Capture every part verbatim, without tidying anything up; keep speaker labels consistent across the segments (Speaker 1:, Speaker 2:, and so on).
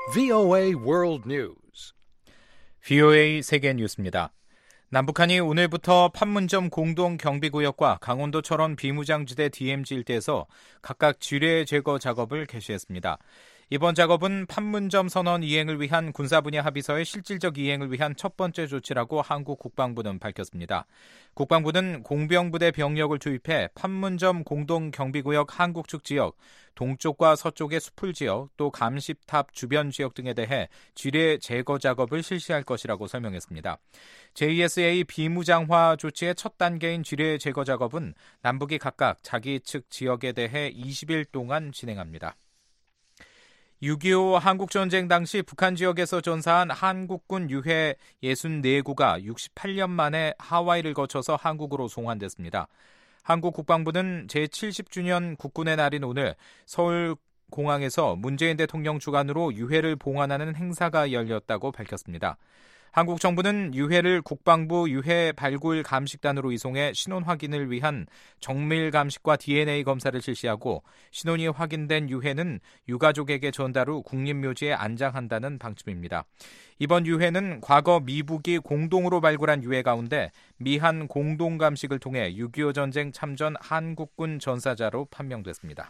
Speaker 1: 브이오에이 World News.
Speaker 2: 브이오에이 세계 뉴스입니다. 남북한이 오늘부터 판문점 공동경비구역과 강원도 철원 비무장지대 디엠지 일대에서 각각 지뢰 제거 작업을 개시했습니다. 이번 작업은 판문점 선언 이행을 위한 군사 분야 합의서의 실질적 이행을 위한 첫 번째 조치라고 한국 국방부는 밝혔습니다. 국방부는 공병부대 병력을 투입해 판문점 공동경비구역 한국측 지역, 동쪽과 서쪽의 수풀 지역, 또 감시탑 주변 지역 등에 대해 지뢰 제거 작업을 실시할 것이라고 설명했습니다. 제이에스에이 비무장화 조치의 첫 단계인 지뢰 제거 작업은 남북이 각각 자기 측 지역에 대해 이십 일 동안 진행합니다. 육이오 한국전쟁 당시 북한 지역에서 전사한 한국군 유해 육십사 구가 육십팔 년 만에 하와이를 거쳐서 한국으로 송환됐습니다. 한국 국방부는 제칠십 주년 국군의 날인 오늘 서울공항에서 문재인 대통령 주관으로 유해를 봉환하는 행사가 열렸다고 밝혔습니다. 한국 정부는 유해를 국방부 유해 발굴 감식단으로 이송해 신원 확인을 위한 정밀 감식과 디엔에이 검사를 실시하고 신원이 확인된 유해는 유가족에게 전달 후 국립묘지에 안장한다는 방침입니다. 이번 유해는 과거 미북이 공동으로 발굴한 유해 가운데 미한 공동 감식을 통해 육이오 전쟁 참전 한국군 전사자로 판명됐습니다.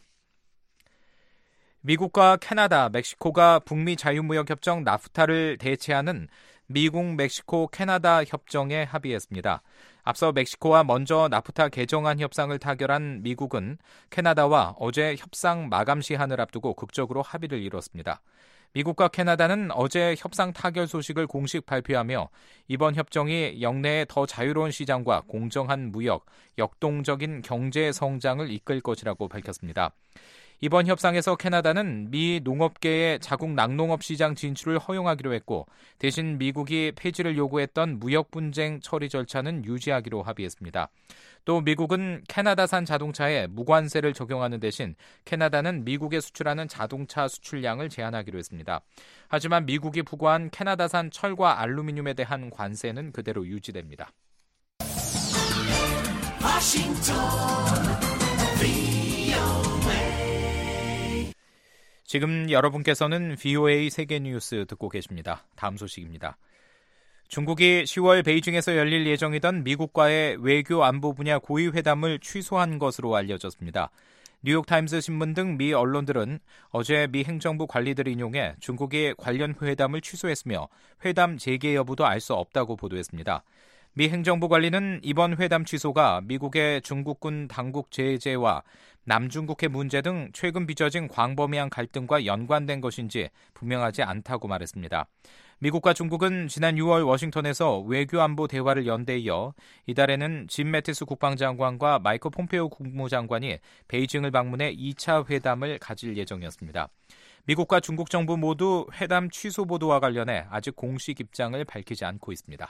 Speaker 2: 미국과 캐나다, 멕시코가 북미 자유무역협정 나프타를 대체하는 미국, 멕시코, 캐나다 협정에 합의했습니다. 앞서 멕시코와 먼저 나프타 개정안 협상을 타결한 미국은 캐나다와 어제 협상 마감 시한을 앞두고 극적으로 합의를 이뤘습니다. 미국과 캐나다는 어제 협상 타결 소식을 공식 발표하며 이번 협정이 역내의 더 자유로운 시장과 공정한 무역, 역동적인 경제 성장을 이끌 것이라고 밝혔습니다. 이번 협상에서 캐나다는 미 농업계의 자국 낙농업 시장 진출을 허용하기로 했고 대신 미국이 폐지를 요구했던 무역 분쟁 처리 절차는 유지하기로 합의했습니다. 또 미국은 캐나다산 자동차에 무관세를 적용하는 대신 캐나다는 미국에 수출하는 자동차 수출량을 제한하기로 했습니다. 하지만 미국이 부과한 캐나다산 철과 알루미늄에 대한 관세는 그대로 유지됩니다. 지금 여러분께서는 브이오에이 세계뉴스 듣고 계십니다. 다음 소식입니다. 중국이 시월 베이징에서 열릴 예정이던 미국과의 외교 안보 분야 고위 회담을 취소한 것으로 알려졌습니다. 뉴욕타임스 신문 등 미 언론들은 어제 미 행정부 관리들을 인용해 중국이 관련 회담을 취소했으며 회담 재개 여부도 알 수 없다고 보도했습니다. 미 행정부 관리는 이번 회담 취소가 미국의 중국군 당국 제재와 남중국해 문제 등 최근 빚어진 광범위한 갈등과 연관된 것인지 분명하지 않다고 말했습니다. 미국과 중국은 지난 유월 워싱턴에서 외교안보 대화를 연 데 이어 이달에는 짐 매티스 국방장관과 마이크 폼페오 국무장관이 베이징을 방문해 이 차 회담을 가질 예정이었습니다. 미국과 중국 정부 모두 회담 취소 보도와 관련해 아직 공식 입장을 밝히지 않고 있습니다.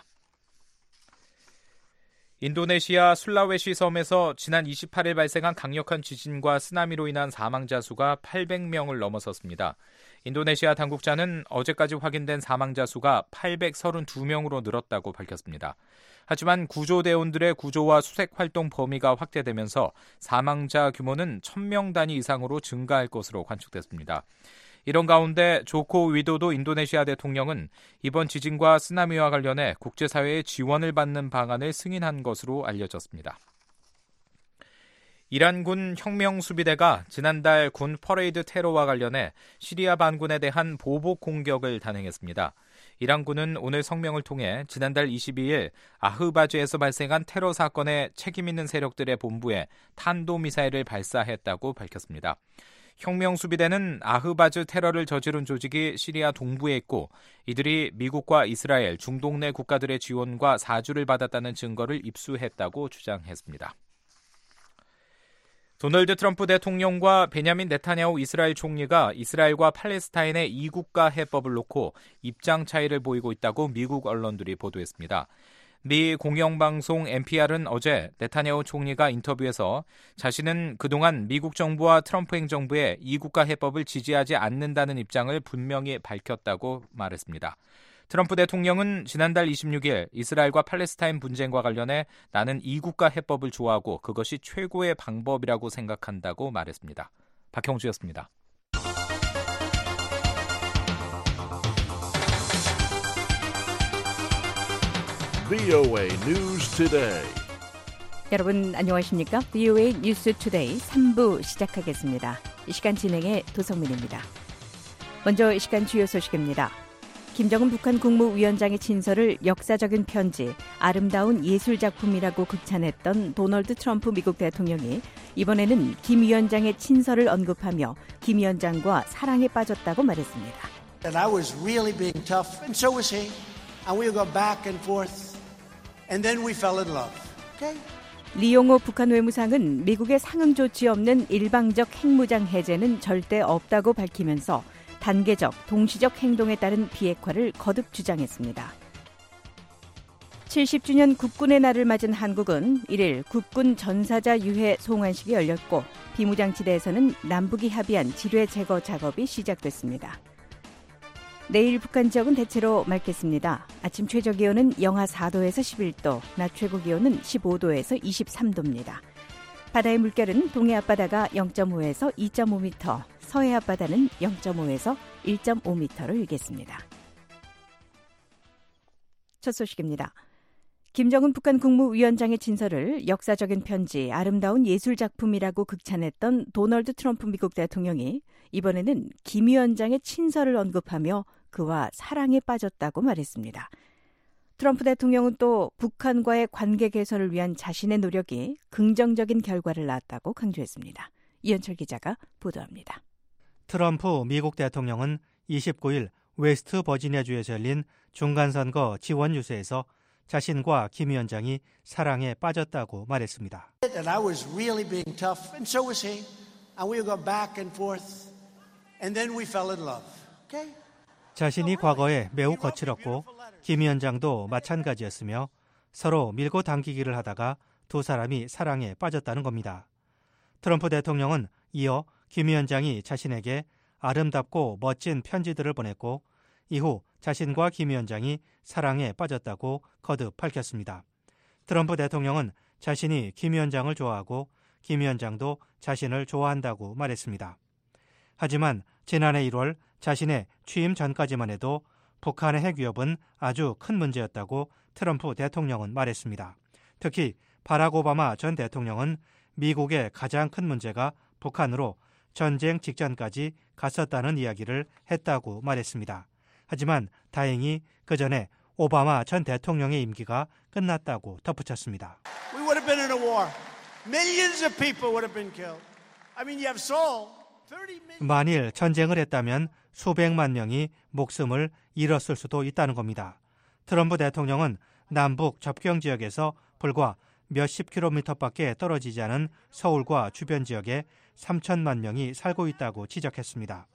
Speaker 2: 인도네시아 술라웨시 섬에서 지난 이십팔 일 발생한 강력한 지진과 쓰나미로 인한 사망자 수가 팔백 명을 넘어섰습니다. 인도네시아 당국자는 어제까지 확인된 사망자 수가 팔백삼십이 명으로 늘었다고 밝혔습니다. 하지만 구조대원들의 구조와 수색 활동 범위가 확대되면서 사망자 규모는 천 명 단위 이상으로 증가할 것으로 관측됐습니다. 이런 가운데 조코 위도도 인도네시아 대통령은 이번 지진과 쓰나미와 관련해 국제사회의 지원을 받는 방안을 승인한 것으로 알려졌습니다. 이란군 혁명수비대가 지난달 군 퍼레이드 테러와 관련해 시리아 반군에 대한 보복 공격을 단행했습니다. 이란군은 오늘 성명을 통해 지난달 이십이 일 아흐바즈에서 발생한 테러 사건에 책임 있는 세력들의 본부에 탄도미사일을 발사했다고 밝혔습니다. 혁명수비대는 아흐바즈 테러를 저지른 조직이 시리아 동부에 있고 이들이 미국과 이스라엘, 중동 내 국가들의 지원과 사주를 받았다는 증거를 입수했다고 주장했습니다. 도널드 트럼프 대통령과 베냐민 네타냐후 이스라엘 총리가 이스라엘과 팔레스타인의 이국가 해법을 놓고 입장 차이를 보이고 있다고 미국 언론들이 보도했습니다. 미 공영방송 엔피알은 어제 네타냐후 총리가 인터뷰에서 자신은 그동안 미국 정부와 트럼프 행정부의 이국가 해법을 지지하지 않는다는 입장을 분명히 밝혔다고 말했습니다. 트럼프 대통령은 지난달 이십육 일 이스라엘과 팔레스타인 분쟁과 관련해 나는 이국가 해법을 좋아하고 그것이 최고의 방법이라고 생각한다고 말했습니다. 박형주였습니다.
Speaker 1: 브이오에이 News Today.
Speaker 3: 여러분 안녕하십니까? 브이오에이 뉴스 투데이 삼 부 시작하겠습니다. 이 시간 진행의 도성민입니다. 먼저 이 시간 주요 소식입니다. 김정은 북한 국무위원장의 친서를 역사적인 편지, 아름다운 예술작품이라고 극찬했던 도널드 트럼프 미국 대통령이 이번에는 김 위원장의 친서를 언급하며 김 위원장과 사랑에 빠졌다고 말했습니다.
Speaker 4: And I was really being tough, and so was he. And we would go back and forth, and then we fell in love. Okay?
Speaker 3: 리용호 북한 외무상은 미국의 상응 조치 없는 일방적 핵무장 해제는 절대 없다고 밝히면서 단계적, 동시적 행동에 따른 비핵화를 거듭 주장했습니다. 칠십 주년 국군의 날을 맞은 한국은 일 일 국군 전사자 유해 송환식이 열렸고 비무장지대에서는 남북이 합의한 지뢰 제거 작업이 시작됐습니다. 내일 북한 지역은 대체로 맑겠습니다. 아침 최저기온은 영하 사 도에서 십일 도, 낮 최고기온은 십오 도에서 이십삼 도입니다. 바다의 물결은 동해 앞바다가 영 점 오에서 이 점 오 미터, 서해 앞바다는 영 점 오에서 일 점 오 미터로 일겠습니다. 첫 소식입니다. 김정은 북한 국무위원장의 친서를 역사적인 편지, 아름다운 예술작품이라고 극찬했던 도널드 트럼프 미국 대통령이 이번에는 김 위원장의 친서를 언급하며 그와 사랑에 빠졌다고 말했습니다. 트럼프 대통령은 또 북한과의 관계 개선을 위한 자신의 노력이 긍정적인 결과를 낳았다고 강조했습니다. 이현철 기자가 보도합니다.
Speaker 5: 트럼프 미국 대통령은 이십구 일 웨스트 버지니아주에서 열린 중간선거 지원 유세에서 자신과 김 위원장이 사랑에 빠졌다고 말했습니다.
Speaker 4: And I was really being tough, and so was he. And we would go back and forth, and then we fell in love. Okay?
Speaker 5: 자신이 과거에 매우 거칠었고 김 위원장도 마찬가지였으며 서로 밀고 당기기를 하다가 두 사람이 사랑에 빠졌다는 겁니다. 트럼프 대통령은 이어 김 위원장이 자신에게 아름답고 멋진 편지들을 보냈고 이후 자신과 김 위원장이 사랑에 빠졌다고 거듭 밝혔습니다. 트럼프 대통령은 자신이 김 위원장을 좋아하고 김 위원장도 자신을 좋아한다고 말했습니다. 하지만 지난해 일월 자신의 취임 전까지만 해도 북한의 핵 위협은 아주 큰 문제였다고 트럼프 대통령은 말했습니다. 특히 바락 오바마 전 대통령은 미국의 가장 큰 문제가 북한으로 전쟁 직전까지 갔었다는 이야기를 했다고 말했습니다. 하지만 다행히 그 전에 오바마 전 대통령의 임기가 끝났다고 덧붙였습니다.
Speaker 4: We would have been in a war. Millions of people would have been killed. I mean, you have Seoul. thirty million.
Speaker 5: 만일 전쟁을 했다면 수백만 명이 목숨을 잃었을 수도 있다는 겁니다. 트럼프 대통령은 남북 접경 지역에서 불과 몇십 킬로미터밖에 떨어지지 않은 서울과 주변 지역에 삼천만 명이 살고 있다고 지적했습니다.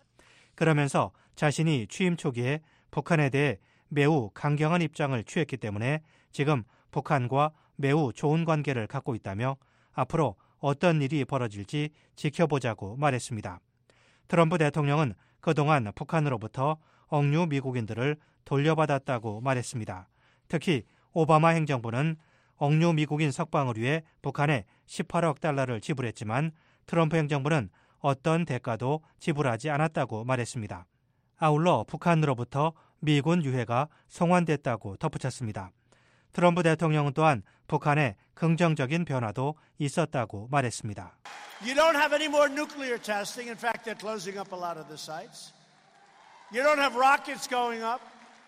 Speaker 5: 그러면서 자신이 취임 초기에 북한에 대해 매우 강경한 입장을 취했기 때문에 지금 북한과 매우 좋은 관계를 갖고 있다며 앞으로 어떤 일이 벌어질지 지켜보자고 말했습니다. 트럼프 대통령은 그동안 북한으로부터 억류 미국인들을 돌려받았다고 말했습니다. 특히 오바마 행정부는 억류 미국인 석방을 위해 북한에 십팔억 달러를 지불했지만 트럼프 행정부는 어떤 대가도 지불하지 않았다고 말했습니다. 아울러 북한으로부터 미군 유해가 송환됐다고 덧붙였습니다. 트럼프 대통령은 또한 북한의 긍정적인 변화도 있었다고 말했습니다.
Speaker 4: You don't have any more nuclear testing. In fact, they're closing up a lot of the sites. You don't have rockets going up.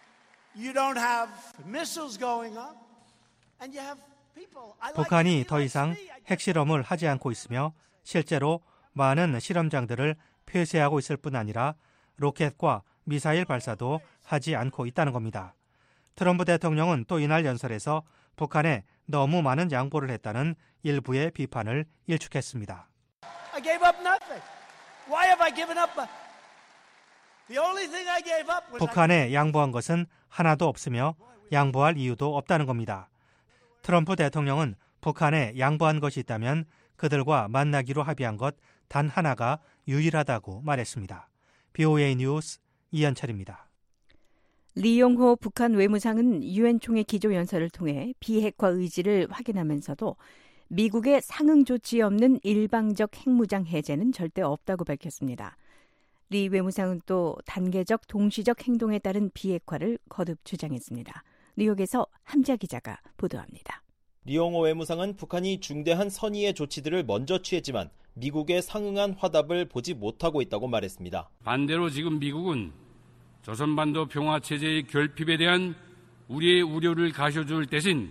Speaker 4: You don't have missiles going up. And you have people. I like
Speaker 5: 북한이
Speaker 4: you,
Speaker 5: 더
Speaker 4: you
Speaker 5: 이상
Speaker 4: like me. I-
Speaker 5: 핵실험을 하지 않고 있으며 실제로 많은 실험장들을 폐쇄하고 있을 뿐 아니라 로켓과 미사일 발사도 하지 않고 있다는 겁니다. 트럼프 대통령은 또 이날 연설에서 북한에 너무 많은 양보를 했다는 일부의 비판을 일축했습니다.
Speaker 4: I gave up nothing. Why have I given up? The only thing I gave up was
Speaker 5: 북한에 양보한 것은 하나도 없으며 양보할 이유도 없다는 겁니다. 트럼프 대통령은 북한에 양보한 것이 있다면 그들과 만나기로 합의한 것 단 하나가 유일하다고 말했습니다. 브이오에이 뉴스 이현철입니다.
Speaker 3: 리용호 북한 외무상은 유엔 총회 기조연설을 통해 비핵화 의지를 확인하면서도 미국의 상응 조치 없는 일방적 핵무장 해제는 절대 없다고 밝혔습니다. 리 외무상은 또 단계적 동시적 행동에 따른 비핵화를 거듭 주장했습니다. 뉴욕에서 함자 기자가 보도합니다.
Speaker 6: 리용호 외무상은 북한이 중대한 선의의 조치들을 먼저 취했지만 미국의 상응한 화답을 보지 못하고 있다고 말했습니다.
Speaker 7: 반대로 지금 미국은 조선반도 평화체제의 결핍에 대한 우리의 우려를 가셔줄 대신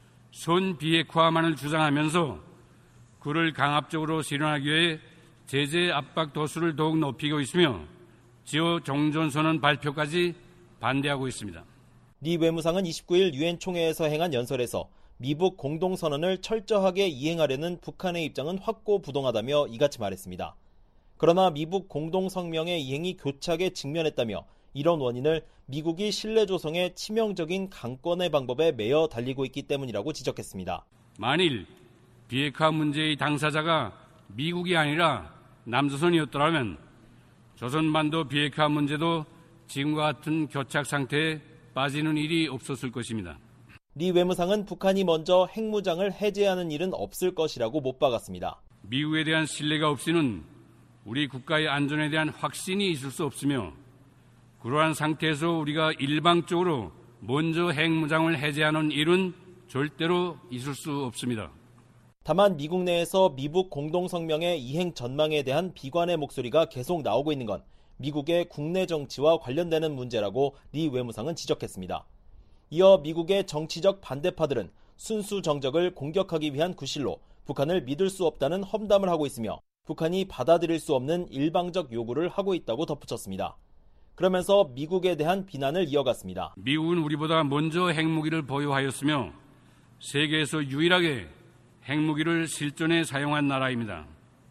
Speaker 7: 선비핵화만을 주장하면서 그를 강압적으로 실현하기 위해 제재 압박 도수를 더욱 높이고 있으며 지어 종전선언 발표까지 반대하고 있습니다.
Speaker 6: 리 외무상은 이십구일 유엔 총회에서 행한 연설에서 미북 공동선언을 철저하게 이행하려는 북한의 입장은 확고부동하다며 이같이 말했습니다. 그러나 미북 공동성명의 이행이 교착에 직면했다며 이런 원인을 미국이 신뢰 조성의 치명적인 강권의 방법에 매여 달리고 있기 때문이라고 지적했습니다.
Speaker 7: 만일 비핵화 문제의 당사자가 미국이 아니라 남조선이었더라면 조선반도 비핵화 문제도 지금과 같은 교착 상태에 빠지는 일이 없었을 것입니다.
Speaker 6: 리 외무상은 북한이 먼저 핵무장을 해제하는 일은 없을 것이라고 못 박았습니다.
Speaker 7: 미국에 대한 신뢰가 없이는 우리 국가의 안전에 대한 확신이 있을 수 없으며 그러한 상태에서 우리가 일방적으로 먼저 핵무장을 해제하는 일은 절대로 있을 수 없습니다.
Speaker 6: 다만 미국 내에서 미북 공동성명의 이행 전망에 대한 비관의 목소리가 계속 나오고 있는 건 미국의 국내 정치와 관련되는 문제라고 리 외무상은 지적했습니다. 이어 미국의 정치적 반대파들은 순수 정적을 공격하기 위한 구실로 북한을 믿을 수 없다는 험담을 하고 있으며 북한이 받아들일 수 없는 일방적 요구를 하고 있다고 덧붙였습니다. 그러면서 미국에 대한 비난을 이어갔습니다.
Speaker 7: 미국은 우리보다 먼저 핵무기를 보유하였으며 세계에서 유일하게 핵무기를 실전에 사용한 나라입니다.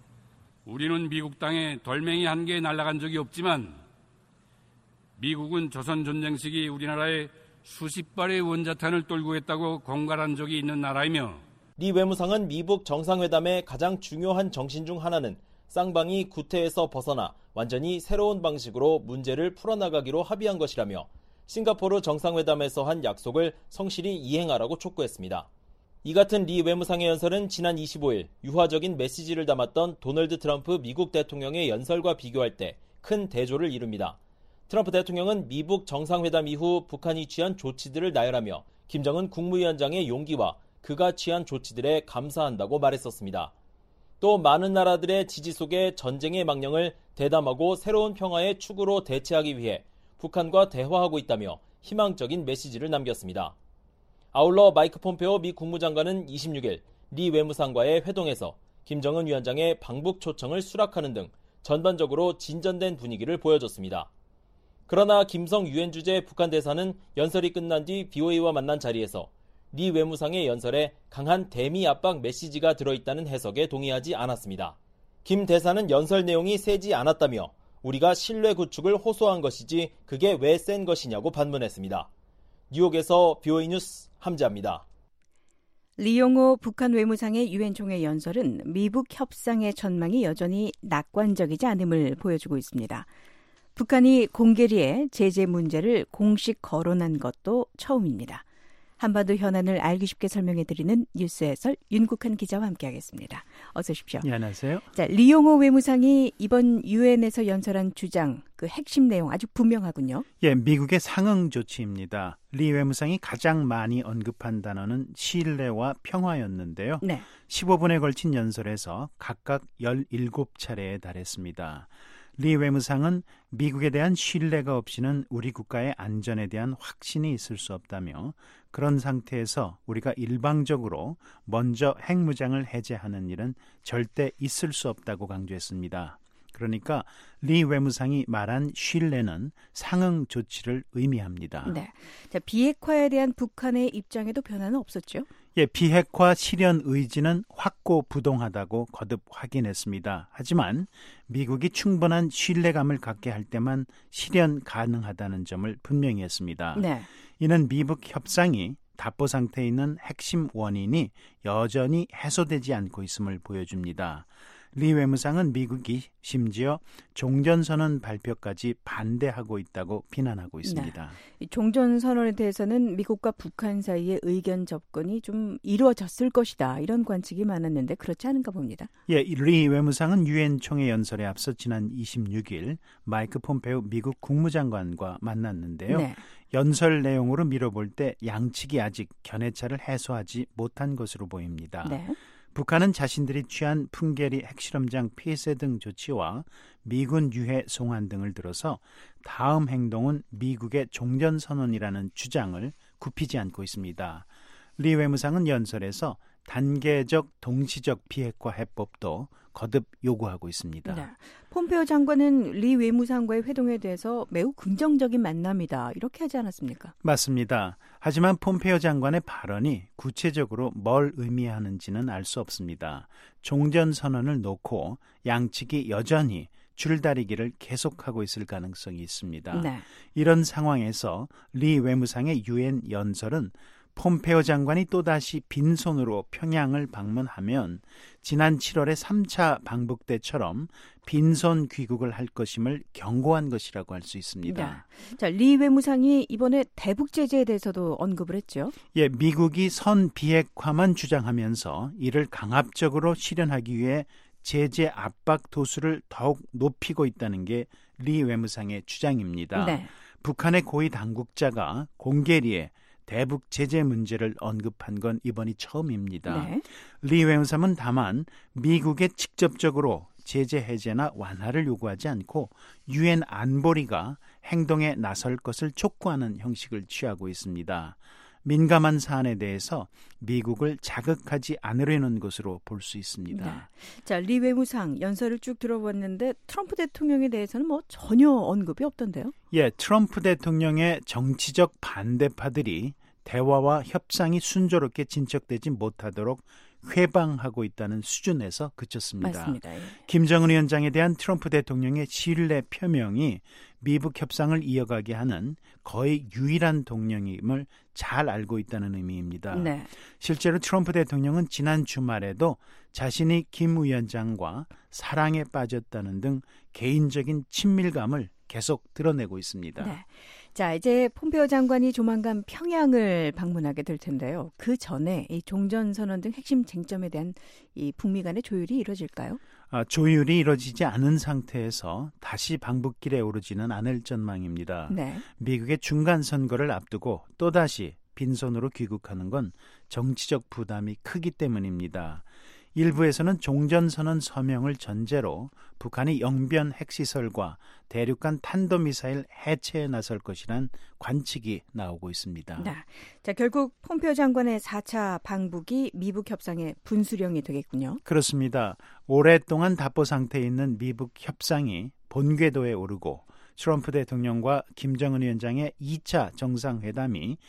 Speaker 7: 우리는 미국 땅에 돌멩이 한 개 날아간 적이 없지만 미국은 조선 전쟁 시기 우리나라에 수십 발의 원자탄을 떨구했다고 공갈한 적이 있는 나라이며
Speaker 6: 리 외무상은 미북 정상회담의 가장 중요한 정신 중 하나는 쌍방이 구태에서 벗어나 완전히 새로운 방식으로 문제를 풀어나가기로 합의한 것이라며 싱가포르 정상회담에서 한 약속을 성실히 이행하라고 촉구했습니다. 이 같은 리 외무상의 연설은 지난 이십오일 유화적인 메시지를 담았던 도널드 트럼프 미국 대통령의 연설과 비교할 때 큰 대조를 이룹니다. 트럼프 대통령은 미북 정상회담 이후 북한이 취한 조치들을 나열하며 김정은 국무위원장의 용기와 그가 취한 조치들에 감사한다고 말했었습니다. 또 많은 나라들의 지지 속에 전쟁의 망령을 대담하고 새로운 평화의 축으로 대체하기 위해 북한과 대화하고 있다며 희망적인 메시지를 남겼습니다. 아울러 마이크 폼페오 미 국무장관은 이십육일 리 외무상과의 회동에서 김정은 위원장의 방북 초청을 수락하는 등 전반적으로 진전된 분위기를 보여줬습니다. 그러나 김성 유엔 주재 북한 대사는 연설이 끝난 뒤 비오이와 만난 자리에서 리 외무상의 연설에 강한 대미 압박 메시지가 들어있다는 해석에 동의하지 않았습니다. 김 대사는 연설 내용이 세지 않았다며 우리가 신뢰 구축을 호소한 것이지 그게 왜 센 것이냐고 반문했습니다. 뉴욕에서 비오이 뉴스 함자입니다.
Speaker 3: 리용호 북한 외무상의 유엔 총회 연설은 미북 협상의 전망이 여전히 낙관적이지 않음을 보여주고 있습니다. 북한이 공개리에 제재 문제를 공식 거론한 것도 처음입니다. 한반도 현안을 알기 쉽게 설명해드리는 뉴스 해설 윤국한 기자와 함께하겠습니다. 어서 오십시오.
Speaker 8: 네, 안녕하세요.
Speaker 3: 자, 리용호 외무상이 이번 유엔에서 연설한 주장, 그 핵심 내용 아주 분명하군요.
Speaker 8: 예, 미국의 상응 조치입니다. 리 외무상이 가장 많이 언급한 단어는 신뢰와 평화였는데요.
Speaker 3: 네.
Speaker 8: 십오 분에 걸친 연설에서 각각 열일곱 차례에 달했습니다. 리 외무상은 미국에 대한 신뢰가 없이는 우리 국가의 안전에 대한 확신이 있을 수 없다며 그런 상태에서 우리가 일방적으로 먼저 핵무장을 해제하는 일은 절대 있을 수 없다고 강조했습니다. 그러니까 리 외무상이 말한 신뢰는 상응 조치를 의미합니다.
Speaker 3: 네. 자, 비핵화에 대한 북한의 입장에도 변화는 없었죠?
Speaker 8: 예, 비핵화 실현 의지는 확고부동하다고 거듭 확인했습니다. 하지만 미국이 충분한 신뢰감을 갖게 할 때만 실현 가능하다는 점을 분명히 했습니다.
Speaker 3: 네.
Speaker 8: 이는 미북 협상이 답보 상태에 있는 핵심 원인이 여전히 해소되지 않고 있음을 보여줍니다. 리 외무상은 미국이 심지어 종전선언 발표까지 반대하고 있다고 비난하고 있습니다.
Speaker 3: 네. 종전선언에 대해서는 미국과 북한 사이의 의견 접근이 좀 이루어졌을 것이다. 이런 관측이 많았는데 그렇지 않은가 봅니다.
Speaker 8: 예, 리 외무상은 유엔 총회 연설에 앞서 지난 이십육 일 마이크 폼페오 미국 국무장관과 만났는데요. 네. 연설 내용으로 미뤄볼 때 양측이 아직 견해차를 해소하지 못한 것으로 보입니다. 네. 북한은 자신들이 취한 풍계리 핵실험장 폐쇄 등 조치와 미군 유해 송환 등을 들어서 다음 행동은 미국의 종전선언이라는 주장을 굽히지 않고 있습니다. 리 외무상은 연설에서 단계적 동시적 비핵화 해법도 거듭 요구하고 있습니다.
Speaker 3: 네. 폼페오 장관은 리 외무상과의 회동에 대해서 매우 긍정적인 만남이다. 이렇게 하지 않았습니까?
Speaker 8: 맞습니다. 하지만 폼페오 장관의 발언이 구체적으로 뭘 의미하는지는 알 수 없습니다. 종전선언을 놓고 양측이 여전히 줄다리기를 계속하고 있을 가능성이 있습니다. 네. 이런 상황에서 리 외무상의 유엔 연설은 폼페오 장관이 또다시 빈손으로 평양을 방문하면 지난 칠월의 삼 차 방북 때처럼 빈손 귀국을 할 것임을 경고한 것이라고 할 수 있습니다.
Speaker 3: 네. 자, 리 외무상이 이번에 대북 제재에 대해서도 언급을 했죠.
Speaker 8: 예, 미국이 선 비핵화만 주장하면서 이를 강압적으로 실현하기 위해 제재 압박 도수를 더욱 높이고 있다는 게 리 외무상의 주장입니다. 네. 북한의 고위 당국자가 공개리에 대북 제재 문제를 언급한 건 이번이 처음입니다. 네. 리 외무상은 다만 미국에 직접적으로 제재 해제나 완화를 요구하지 않고 유엔 안보리가 행동에 나설 것을 촉구하는 형식을 취하고 있습니다. 민감한 사안에 대해서 미국을 자극하지 않으려는 것으로 볼 수 있습니다.
Speaker 3: 네. 자, 리 외무상 연설을 쭉 들어봤는데 트럼프 대통령에 대해서는 뭐 전혀 언급이 없던데요?
Speaker 8: 예, 트럼프 대통령의 정치적 반대파들이 대화와 협상이 순조롭게 진척되지 못하도록 회방하고 있다는 수준에서 그쳤습니다.
Speaker 3: 맞습니다. 예.
Speaker 8: 김정은 위원장에 대한 트럼프 대통령의 신뢰 표명이 미북 협상을 이어가게 하는 거의 유일한 동력임을 잘 알고 있다는 의미입니다.
Speaker 3: 네.
Speaker 8: 실제로 트럼프 대통령은 지난 주말에도 자신이 김 위원장과 사랑에 빠졌다는 등 개인적인 친밀감을 계속 드러내고 있습니다.
Speaker 3: 네. 자, 이제 폼페오 장관이 조만간 평양을 방문하게 될 텐데요. 그 전에 이 종전선언 등 핵심 쟁점에 대한 이 북미 간의 조율이 이루어질까요?
Speaker 8: 아, 조율이 이루어지지 않은 상태에서 다시 방북길에 오르지는 않을 전망입니다.
Speaker 3: 네.
Speaker 8: 미국의 중간 선거를 앞두고 또다시 빈손으로 귀국하는 건 정치적 부담이 크기 때문입니다. 일부에서는 종전선언 서명을 전제로 북한이 영변 핵시설과 대륙간 탄도미사일 해체에 나설 것이란 관측이 나오고 있습니다.
Speaker 3: 네. 자, 결국 폼페오 장관의 사 차 방북이 미북 협상의 분수령이 되겠군요.
Speaker 8: 그렇습니다. 오랫동안 답보 상태에 있는 미북 협상이 본궤도에 오르고 트럼프 대통령과 김정은 위원장의 이 차 정상회담이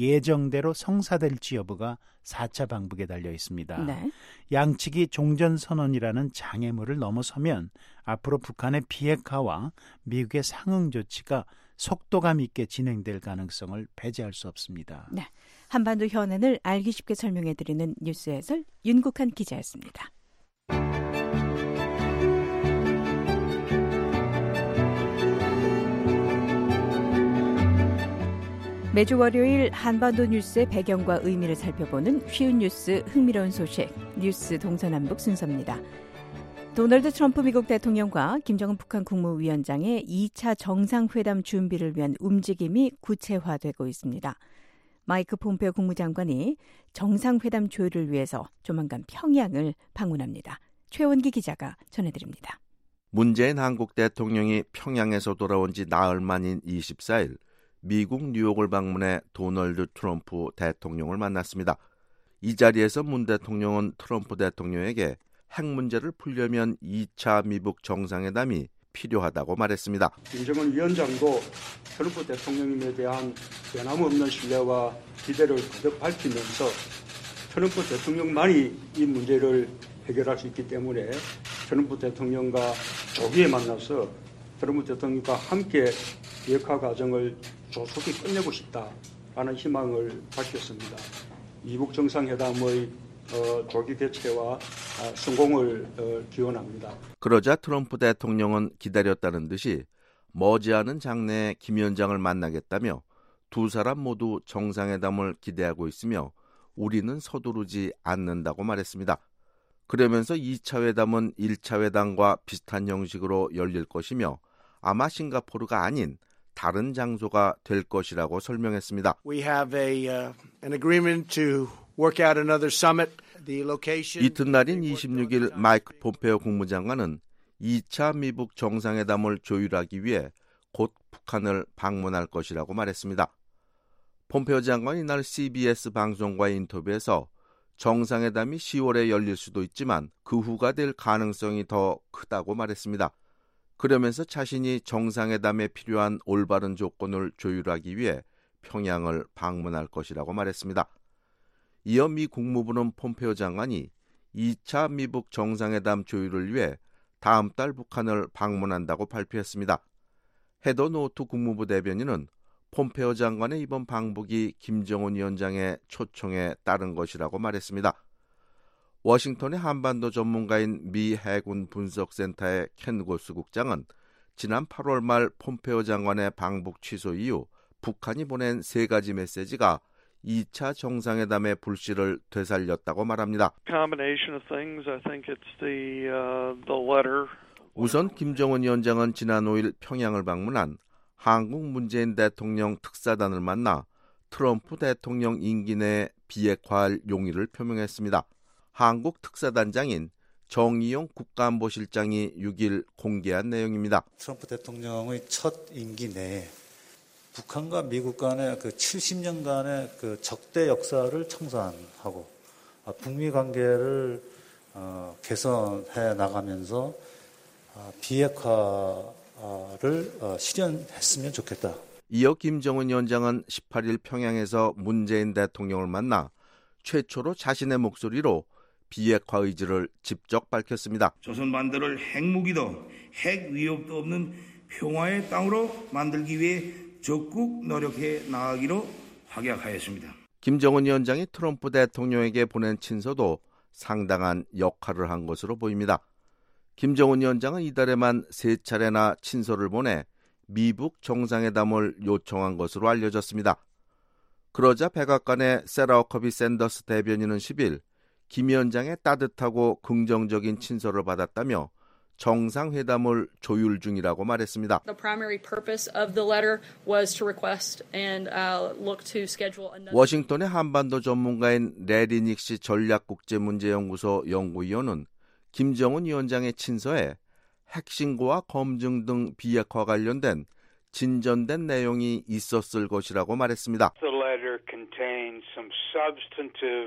Speaker 8: 예정대로 성사될지 여부가 사 차 방북에 달려 있습니다.
Speaker 3: 네.
Speaker 8: 양측이 종전선언이라는 장애물을 넘어서면 앞으로 북한의 비핵화와 미국의 상응 조치가 속도감 있게 진행될 가능성을 배제할 수 없습니다.
Speaker 3: 네. 한반도 현안을 알기 쉽게 설명해드리는 뉴스 해설 윤국한 기자였습니다. 매주 월요일 한반도 뉴스의 배경과 의미를 살펴보는 쉬운 뉴스, 흥미로운 소식, 뉴스 동서남북 순서입니다. 도널드 트럼프 미국 대통령과 김정은 북한 국무위원장의 이 차 정상회담 준비를 위한 움직임이 구체화되고 있습니다. 마이크 폼페오 국무장관이 정상회담 조율을 위해서 조만간 평양을 방문합니다. 최원기 기자가 전해드립니다.
Speaker 1: 문재인 한국 대통령이 평양에서 돌아온 지 나흘 만인 이십사 일 미국 뉴욕을 방문해 도널드 트럼프 대통령을 만났습니다. 이 자리에서 문 대통령은 트럼프 대통령에게 핵 문제를 풀려면 이 차 미북 정상회담이 필요하다고 말했습니다.
Speaker 9: 김정은 위원장도 트럼프 대통령님에 대한 변함없는 신뢰와 기대를 거듭 밝히면서 트럼프 대통령만이 이 문제를 해결할 수 있기 때문에 트럼프 대통령과 조기에 만나서 트럼프 대통령과 함께 비핵화 과정을 조속히 끝내고 싶다라는 희망을 밝혔습니다. 미북 정상회담의 조기 개최와 성공을 기원합니다.
Speaker 1: 그러자 트럼프 대통령은 기다렸다는 듯이 머지않은 장래에 김 위원장을 만나겠다며 두 사람 모두 정상회담을 기대하고 있으며 우리는 서두르지 않는다고 말했습니다. 그러면서 이 차 회담은 일 차 회담과 비슷한 형식으로 열릴 것이며 아마 싱가포르가 아닌 다른 장소가 될 것이라고 설명했습니다.
Speaker 4: We have a, uh, an agreement to work out another summit. The location.
Speaker 1: 이튿날인 이십육 일 마이크 폼페오 국무장관은 이 차 미북 정상회담을 조율하기 위해 곧 북한을 방문할 것이라고 말했습니다. 폼페오 장관이 이날 씨비에스 방송과의 인터뷰에서 정상회담이 시월에 열릴 수도 있지만 그 후가 될 가능성이 더 크다고 말했습니다. 그러면서 자신이 정상회담에 필요한 올바른 조건을 조율하기 위해 평양을 방문할 것이라고 말했습니다. 이어 미 국무부는 폼페오 장관이 이 차 미북 정상회담 조율을 위해 다음 달 북한을 방문한다고 발표했습니다. 헤더 노트 국무부 대변인은 폼페오 장관의 이번 방북이 김정은 위원장의 초청에 따른 것이라고 말했습니다. 워싱턴의 한반도 전문가인 미 해군 분석센터의 켄 고스 국장은 지난 팔월 말 폼페오 장관의 방북 취소 이후 북한이 보낸 세 가지 메시지가 이 차 정상회담의 불씨를 되살렸다고 말합니다. 우선 김정은 위원장은 지난 오 일 평양을 방문한 한국 문재인 대통령 특사단을 만나 트럼프 대통령 임기 내에 비핵화할 용의를 표명했습니다. 한국 특사단장인 정의용 국가안보실장이 육 일 공개한 내용입니다.
Speaker 10: 트럼프 대통령의 첫 임기 내에 북한과 미국 간의 그 칠십 년간의 그 적대 역사를 청산하고 북미 관계를 어, 개선해 나가면서 어, 비핵화를 어, 실현했으면 좋겠다.
Speaker 1: 이어 김정은 위원장은 십팔 일 평양에서 문재인 대통령을 만나 최초로 자신의 목소리로 비핵화 의지를 직접 밝혔습니다.
Speaker 11: 조선 반도를 핵무기도 핵 위협도 없는 평화의 땅으로 만들기 위해 적극 노력해 나가기로 확약하였습니다.
Speaker 1: 김정은 위원장이 트럼프 대통령에게 보낸 친서도 상당한 역할을 한 것으로 보입니다. 김정은 위원장은 이달에만 세 차례나 친서를 보내 미북 정상회담을 요청한 것으로 알려졌습니다. 그러자 백악관의 세라 허커비 샌더스 대변인은 십 일 김 위원장의 따뜻하고 긍정적인 친서를 받았다며 정상회담을 조율 중이라고 말했습니다.
Speaker 12: The primary purpose of the letter was to request and uh, look to schedule another.
Speaker 1: 워싱턴의 한반도 전문가인 레리 닉시 전략국제문제연구소 연구위원은 김정은 위원장의 친서에 핵신고와 검증 등 비핵화 관련된 진전된 내용이 있었을 것이라고 말했습니다.
Speaker 13: The letter contains some substantive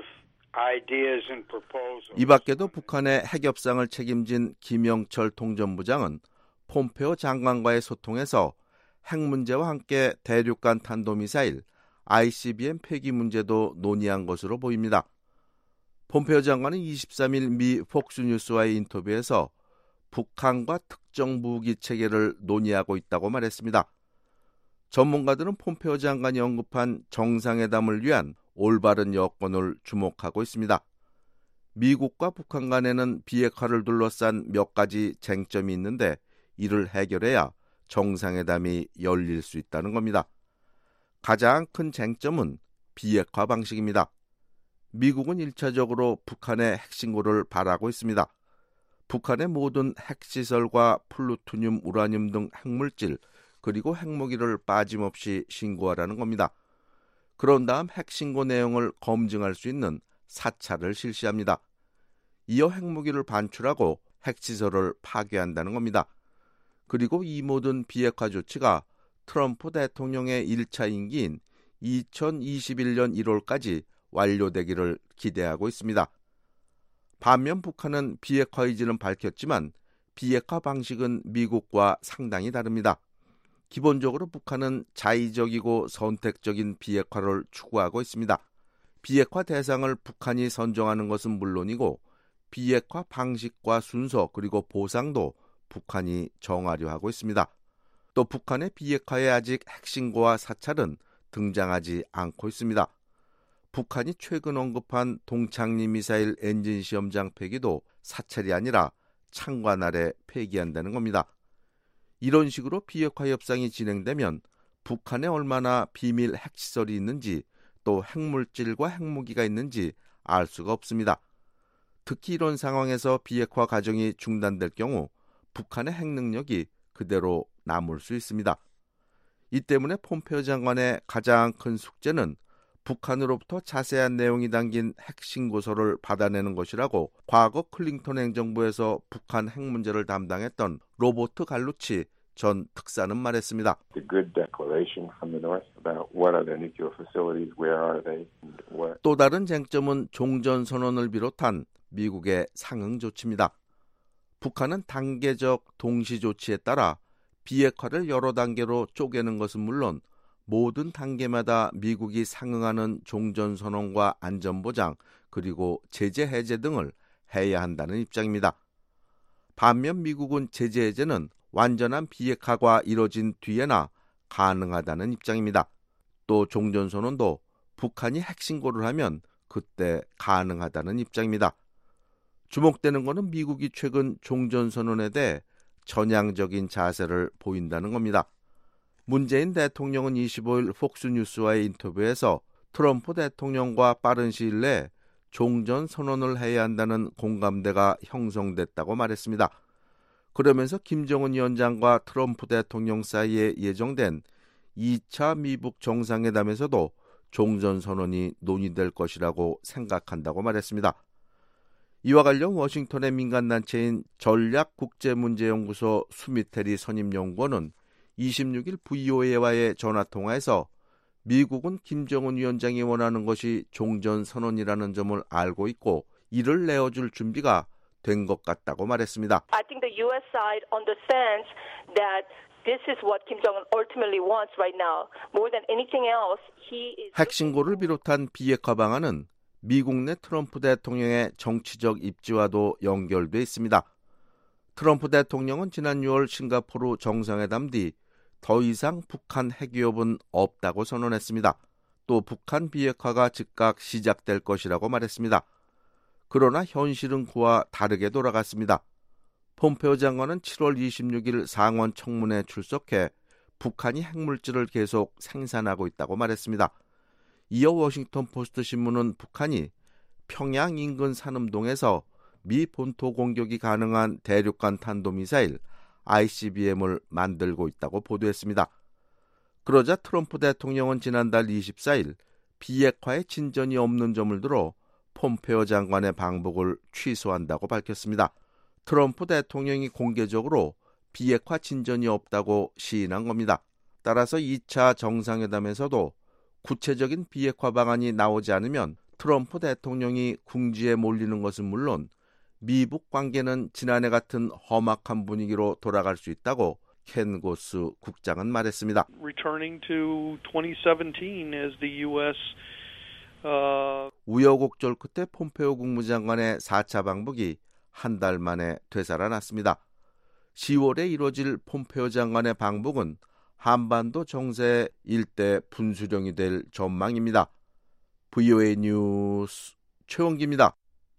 Speaker 1: 이 밖에도 북한의 핵협상을 책임진 김영철 통전부장은 폼페오 장관과의 소통에서 핵 문제와 함께 대륙간 탄도미사일 아이씨비엠 폐기 문제도 논의한 것으로 보입니다. 폼페오 장관은 이십삼 일 미 폭스뉴스와의 인터뷰에서 북한과 특정 무기 체계를 논의하고 있다고 말했습니다. 전문가들은 폼페오 장관이 언급한 정상회담을 위한 올바른 여건을 주목하고 있습니다. 미국과 북한 간에는 비핵화를 둘러싼 몇 가지 쟁점이 있는데 이를 해결해야 정상회담이 열릴 수 있다는 겁니다. 가장 큰 쟁점은 비핵화 방식입니다. 미국은 일 차적으로 북한의 핵신고를 바라고 있습니다. 북한의 모든 핵시설과 플루토늄, 우라늄 등 핵물질 그리고 핵무기를 빠짐없이 신고하라는 겁니다. 그런 다음 핵신고 내용을 검증할 수 있는 사찰을 실시합니다. 이어 핵무기를 반출하고 핵시설을 파괴한다는 겁니다. 그리고 이 모든 비핵화 조치가 트럼프 대통령의 일 차 임기인 이천이십일 년 일월까지 완료되기를 기대하고 있습니다. 반면 북한은 비핵화 의지는 밝혔지만 비핵화 방식은 미국과 상당히 다릅니다. 기본적으로 북한은 자의적이고 선택적인 비핵화를 추구하고 있습니다. 비핵화 대상을 북한이 선정하는 것은 물론이고 비핵화 방식과 순서 그리고 보상도 북한이 정하려 하고 있습니다. 또 북한의 비핵화에 아직 핵신고와 사찰은 등장하지 않고 있습니다. 북한이 최근 언급한 동창리 미사일 엔진 시험장 폐기도 사찰이 아니라 창관 아래 폐기한다는 겁니다. 이런 식으로 비핵화 협상이 진행되면 북한에 얼마나 비밀 핵시설이 있는지 또 핵물질과 핵무기가 있는지 알 수가 없습니다. 특히 이런 상황에서 비핵화 과정이 중단될 경우 북한의 핵 능력이 그대로 남을 수 있습니다. 이 때문에 폼페오 장관의 가장 큰 숙제는 북한으로부터 자세한 내용이 담긴 핵 신고서를 받아내는 것이라고 과거 클린턴 행정부에서 북한 핵 문제를 담당했던 로버트 갈루치 전 특사는 말했습니다. 또 다른 쟁점은 종전선언을 비롯한 미국의 상응 조치입니다. 북한은 단계적 동시 조치에 따라 비핵화를 여러 단계로 쪼개는 것은 물론 모든 단계마다 미국이 상응하는 종전선언과 안전보장 그리고 제재 해제 등을 해야 한다는 입장입니다. 반면 미국은 제재 해제는 완전한 비핵화가 이뤄진 뒤에나 가능하다는 입장입니다. 또 종전선언도 북한이 핵신고를 하면 그때 가능하다는 입장입니다. 주목되는 것은 미국이 최근 종전선언에 대해 전향적인 자세를 보인다는 겁니다. 문재인 대통령은 이십오일 폭스뉴스와의 인터뷰에서 트럼프 대통령과 빠른 시일 내에 종전선언을 해야 한다는 공감대가 형성됐다고 말했습니다. 그러면서 김정은 위원장과 트럼프 대통령 사이에 예정된 이 차 미북 정상회담에서도 종전선언이 논의될 것이라고 생각한다고 말했습니다. 이와 관련 워싱턴의 민간단체인 전략국제문제연구소 수미테리 선임연구원은 이십육일 브이오에이와의 전화통화에서 미국은 김정은 위원장이 원하는 것이 종전선언이라는 점을 알고 있고 이를 내어줄 준비가 된 것 같다고 말했습니다.
Speaker 14: I think the U S side understands that this is what Kim Jong-un ultimately wants right now. More than anything else, he is
Speaker 1: 핵신고를 비롯한 비핵화 방안은 미국 내 트럼프 대통령의 정치적 입지와도 연결돼 있습니다. 트럼프 대통령은 지난 유월 싱가포르 정상회담 뒤 더 이상 북한 핵위협은 없다고 선언했습니다. 또 북한 비핵화가 즉각 시작될 것이라고 말했습니다. 그러나 현실은 그와 다르게 돌아갔습니다. 폼페오 장관은 칠월 이십육일 상원 청문회에 출석해 북한이 핵물질을 계속 생산하고 있다고 말했습니다. 이어 워싱턴 포스트 신문은 북한이 평양 인근 산음동에서 미 본토 공격이 가능한 대륙간 탄도미사일 아이씨비엠을 만들고 있다고 보도했습니다. 그러자 트럼프 대통령은 지난달 이십사일 비핵화에 진전이 없는 점을 들어 폼페오 장관의 방북을 취소한다고 밝혔습니다. 트럼프 대통령이 공개적으로 비핵화 진전이 없다고 시인한 겁니다. 따라서 이 차 정상회담에서도 구체적인 비핵화 방안이 나오지 않으면 트럼프 대통령이 궁지에 몰리는 것은 물론 미북 관계는 지난해 같은 험악한 분위기로 돌아갈 수 있다고 켄 고스 국장은 말했습니다.
Speaker 15: Returning to twenty seventeen as the U S uh...
Speaker 1: 우여곡절 끝에 폼페오 국무장관의 사 차 방북이 한 달 만에 되살아났습니다. 시월에 이뤄질 폼페오 장관의 방북은 한반도 정세 일대 분수령이 될 전망입니다. 브이오에이 뉴스 최원기입니다.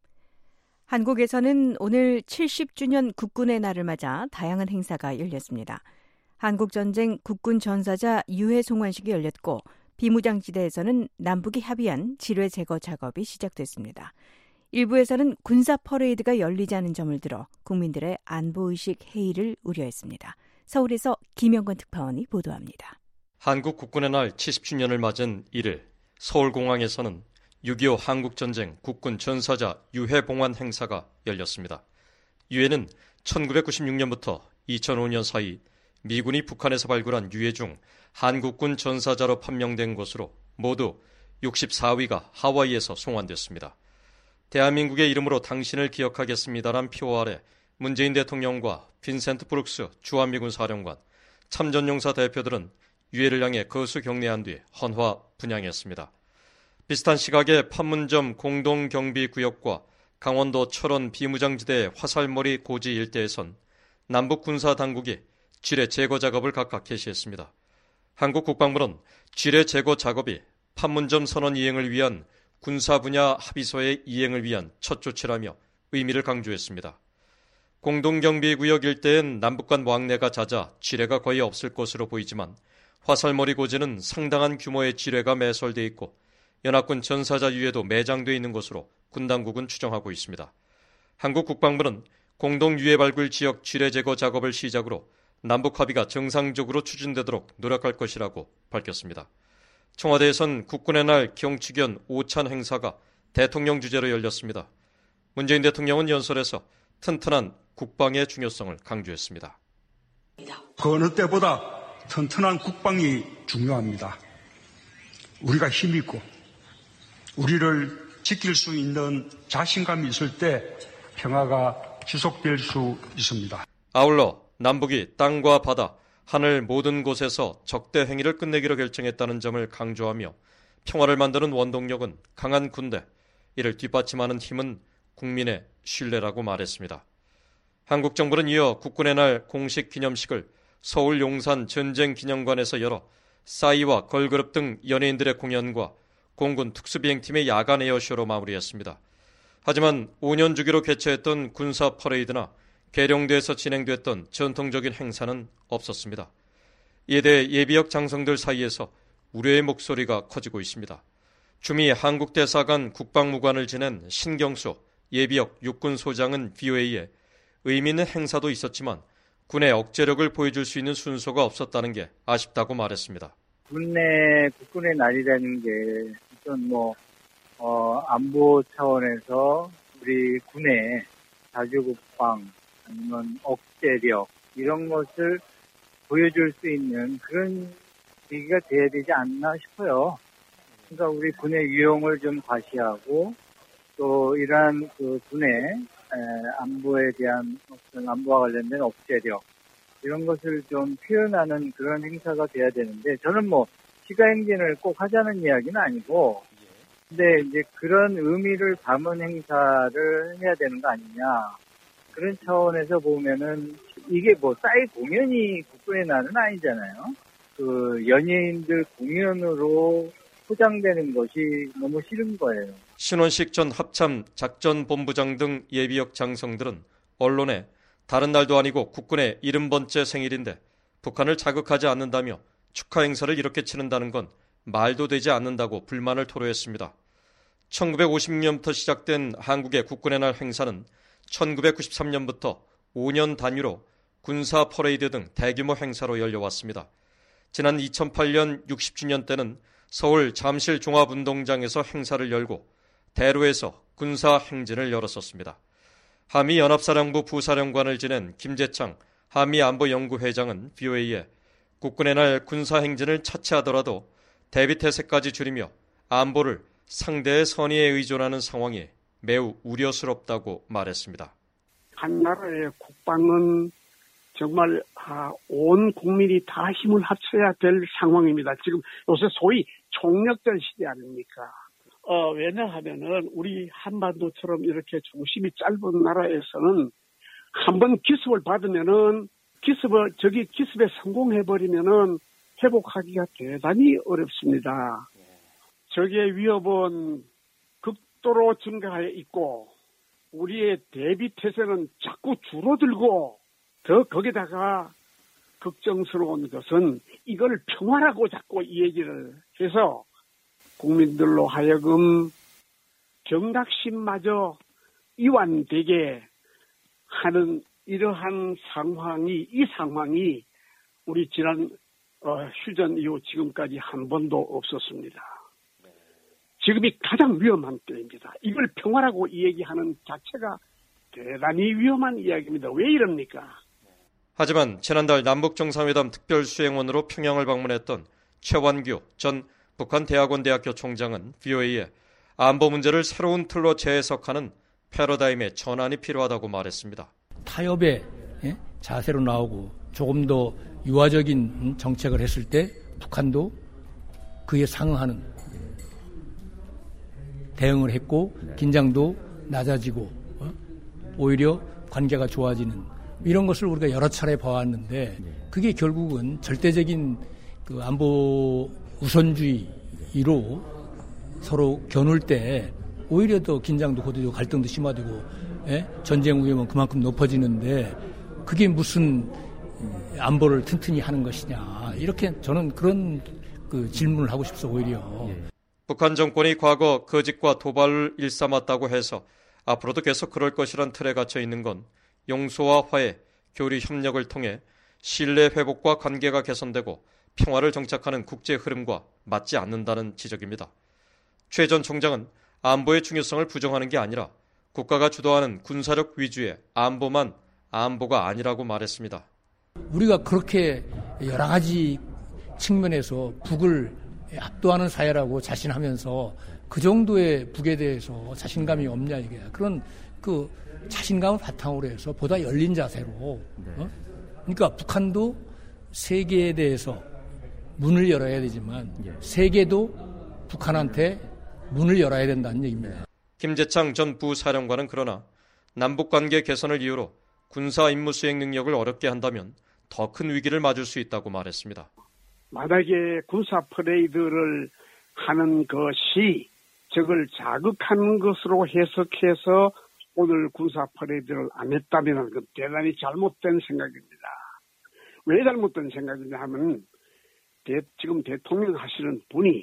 Speaker 3: 한국에서는 오늘 칠십 주년 국군의 날을 맞아 다양한 행사가 열렸습니다. 한국전쟁 국군 전사자 유해 송환식이 열렸고 비무장지대에서는 남북이 합의한 지뢰 제거 작업이 시작됐습니다. 일부에서는 군사 퍼레이드가 열리지 않은 점을 들어 국민들의 안보의식 해이를 우려했습니다. 서울에서 김영건 특파원이 보도합니다.
Speaker 16: 한국 국군의 날 칠십 주년을 맞은 일일 서울공항에서는 육이오 한국전쟁 국군 전사자 유해 봉환 행사가 열렸습니다. 유해는 천구백구십육 년부터 이천오 년 사이 미군이 북한에서 발굴한 유해 중 한국군 전사자로 판명된 것으로 모두 육십사 위가 하와이에서 송환됐습니다. 대한민국의 이름으로 당신을 기억하겠습니다란 표어 아래 문재인 대통령과 빈센트 브룩스 주한미군 사령관, 참전용사 대표들은 유해를 향해 거수 경례한 뒤 헌화 분향했습니다. 비슷한 시각에 판문점 공동경비구역과 강원도 철원 비무장지대의 화살머리 고지 일대에선 남북 군사 당국이 지뢰 제거 작업을 각각 개시했습니다. 한국 국방부는 지뢰 제거 작업이 판문점 선언 이행을 위한 군사 분야 합의서의 이행을 위한 첫 조치라며 의미를 강조했습니다. 공동경비구역 일대엔 남북 간 왕래가 잦아 지뢰가 거의 없을 것으로 보이지만 화살머리 고지는 상당한 규모의 지뢰가 매설돼 있고 연합군 전사자유에도 매장돼 있는 것으로 군 당국은 추정하고 있습니다. 한국 국방부는 공동유해 발굴 지역 지뢰 제거 작업을 시작으로 남북 합의가 정상적으로 추진되도록 노력할 것이라고 밝혔습니다. 청와대에선 국군의 날 경축연 오찬 행사가 대통령 주재로 열렸습니다. 문재인 대통령은 연설에서 튼튼한 국방의 중요성을 강조했습니다.
Speaker 17: 그 어느 때보다 튼튼한 국방이 중요합니다. 우리가 힘있고 우리를 지킬 수 있는 자신감이 있을 때 평화가 지속될 수 있습니다.
Speaker 16: 아울러 남북이 땅과 바다, 하늘 모든 곳에서 적대 행위를 끝내기로 결정했다는 점을 강조하며 평화를 만드는 원동력은 강한 군대, 이를 뒷받침하는 힘은 국민의 신뢰라고 말했습니다. 한국 정부는 이어 국군의 날 공식 기념식을 서울 용산 전쟁기념관에서 열어 싸이와 걸그룹 등 연예인들의 공연과 공군 특수비행팀의 야간 에어쇼로 마무리했습니다. 하지만 오 년 주기로 개최했던 군사 퍼레이드나 계룡대에서 진행됐던 전통적인 행사는 없었습니다. 이에 대해 예비역 장성들 사이에서 우려의 목소리가 커지고 있습니다. 주미 한국대사관 국방무관을 지낸 신경수 예비역 육군소장은 브이오에이에 의미 있는 행사도 있었지만 군의 억제력을 보여줄 수 있는 순서가 없었다는 게 아쉽다고 말했습니다.
Speaker 18: 국내 국군의 날이라는 게 어떤 뭐 어, 안보 차원에서 우리 군의 자주국방 아니면 억제력 이런 것을 보여줄 수 있는 그런 계기가 돼야 되지 않나 싶어요. 그러니까 우리 군의 유용을 좀 과시하고 또 이러한 그 군의 안보에 대한 어떤 안보와 관련된 억제력 이런 것을 좀 표현하는 그런 행사가 돼야 되는데 저는 뭐 시가행진을 꼭 하자는 이야기는 아니고 근데 이제 그런 의미를 담은 행사를 해야 되는 거 아니냐 그런 차원에서 보면은 이게 뭐 싸이 공연이 국군의 날은 아니잖아요. 그 연예인들 공연으로 포장되는 것이 너무 싫은 거예요.
Speaker 16: 신원식 전 합참 작전본부장 등 예비역 장성들은 언론에 다른 날도 아니고 국군의 일흔 번째 생일인데 북한을 자극하지 않는다며 축하 행사를 이렇게 치른다는 건 말도 되지 않는다고 불만을 토로했습니다. 천구백오십 년부터 시작된 한국의 국군의 날 행사는 천구백구십삼 년부터 오 년 단위로 군사 퍼레이드 등 대규모 행사로 열려왔습니다. 지난 이천팔 년 육십 주년 때는 서울 잠실 종합운동장에서 행사를 열고 대로에서 군사 행진을 열었었습니다. 한미연합사령부 부사령관을 지낸 김재창 한미안보연구회장은 브이오에이에 국군의 날 군사 행진을 차치하더라도 대비태세까지 줄이며 안보를 상대의 선의에 의존하는 상황이 매우 우려스럽다고 말했습니다.
Speaker 19: 한 나라의 국방은 정말 온 국민이 다 힘을 합쳐야 될 상황입니다. 지금 요새 소위 총력전 시대 아닙니까? 어, 왜냐하면은 우리 한반도처럼 이렇게 중심이 짧은 나라에서는 한번 기습을 받으면은 기습을 저기 기습에 성공해버리면은 회복하기가 대단히 어렵습니다. 적의 위협은 극도로 증가해 있고 우리의 대비 태세는 자꾸 줄어들고 더 거기다가 걱정스러운 것은 이걸 평화라고 자꾸 이 얘기를 해서 국민들로 하여금 경각심마저 이완되게 하는 이러한 상황이 이 상황이 우리 지난 어, 휴전 이후 지금까지 한 번도 없었습니다. 지금이 가장 위험한 때입니다. 이걸 평화라고 이 얘기하는 자체가 대단히 위험한 이야기입니다. 왜 이럽니까?
Speaker 16: 하지만 지난달 남북정상회담 특별수행원으로 평양을 방문했던 최완규 전 북한 대학원대학교 총장은 브이오에이에 안보 문제를 새로운 틀로 재해석하는 패러다임의 전환이 필요하다고 말했습니다.
Speaker 20: 타협의 예? 자세로 나오고 조금 더 유화적인 정책을 했을 때 북한도 그에 상응하는 대응을 했고 긴장도 낮아지고 어? 오히려 관계가 좋아지는 이런 것을 우리가 여러 차례 봐왔는데 그게 결국은 절대적인 그 안보 우선주의로 서로 겨눌 때 오히려 더 긴장도 고되고 갈등도 심화되고 예? 전쟁 위험은 그만큼 높아지는데 그게 무슨 안보를 튼튼히 하는 것이냐 이렇게 저는 그런 그 질문을 하고 싶어 오히려.
Speaker 16: 북한 정권이 과거 거짓과 도발을 일삼았다고 해서 앞으로도 계속 그럴 것이란 틀에 갇혀 있는 건 용서와 화해, 교류 협력을 통해 신뢰 회복과 관계가 개선되고 평화를 정착하는 국제 흐름과 맞지 않는다는 지적입니다. 최 전 총장은 안보의 중요성을 부정하는 게 아니라 국가가 주도하는 군사력 위주의 안보만 안보가 아니라고 말했습니다.
Speaker 20: 우리가 그렇게 여러 가지 측면에서 북을 압도하는 사회라고 자신하면서 그 정도의 북에 대해서 자신감이 없냐 이게 그런 그 자신감을 바탕으로 해서 보다 열린 자세로 어? 그러니까 북한도 세계에 대해서 문을 열어야 되지만 세계도 북한한테 문을 열어야 된다는 얘기입니다.
Speaker 16: 김재창 전 부사령관은 그러나 남북관계 개선을 이유로 군사 임무 수행 능력을 어렵게 한다면 더 큰 위기를 맞을 수 있다고 말했습니다.
Speaker 19: 만약에 군사 퍼레이드를 하는 것이 적을 자극하는 것으로 해석해서 오늘 군사 퍼레이드를 안 했다면 그 대단히 잘못된 생각입니다. 왜 잘못된 생각이냐 하면 대, 지금 대통령 하시는 분이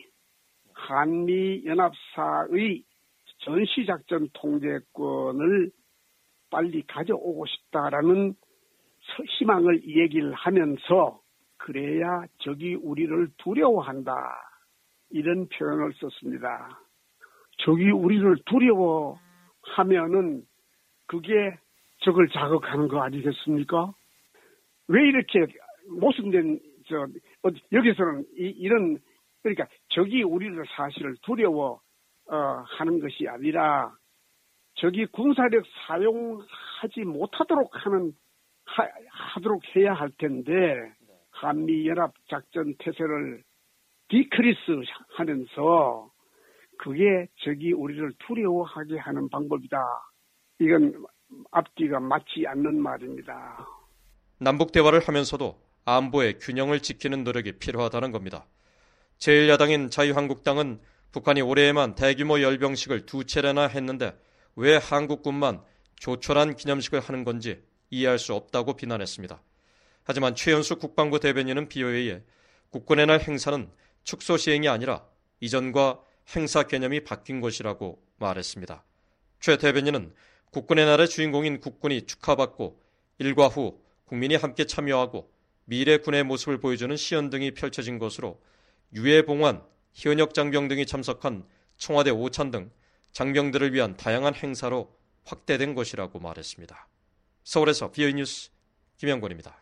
Speaker 19: 한미연합사의 전시작전 통제권을 빨리 가져오고 싶다라는 희망을 얘기를 하면서 그래야 적이 우리를 두려워한다. 이런 표현을 썼습니다. 적이 우리를 두려워하면은 그게 적을 자극하는 거 아니겠습니까? 왜 이렇게 모순된, 저, 여기서는 이, 이런, 그러니까 적이 우리를 사실 두려워, 어, 하는 것이 아니라 적이 군사력 사용하지 못하도록 하는, 하, 하도록 해야 할 텐데, 한미연합작전 태세를 디크리스 하면서 그게 적이 우리를 두려워하게 하는 방법이다. 이건 앞뒤가 맞지 않는 말입니다.
Speaker 16: 남북 대화를 하면서도 안보의 균형을 지키는 노력이 필요하다는 겁니다. 제일 야당인 자유한국당은 북한이 올해에만 대규모 열병식을 두 차례나 했는데 왜 한국군만 조촐한 기념식을 하는 건지 이해할 수 없다고 비난했습니다. 하지만 최연수 국방부 대변인은 비오에이에 국군의 날 행사는 축소 시행이 아니라 이전과 행사 개념이 바뀐 것이라고 말했습니다. 최 대변인은 국군의 날의 주인공인 국군이 축하받고 일과 후 국민이 함께 참여하고 미래 군의 모습을 보여주는 시연 등이 펼쳐진 것으로 유해봉환, 현역 장병 등이 참석한 청와대 오찬 등 장병들을 위한 다양한 행사로 확대된 것이라고 말했습니다. 서울에서 비오이 뉴스 김영권입니다.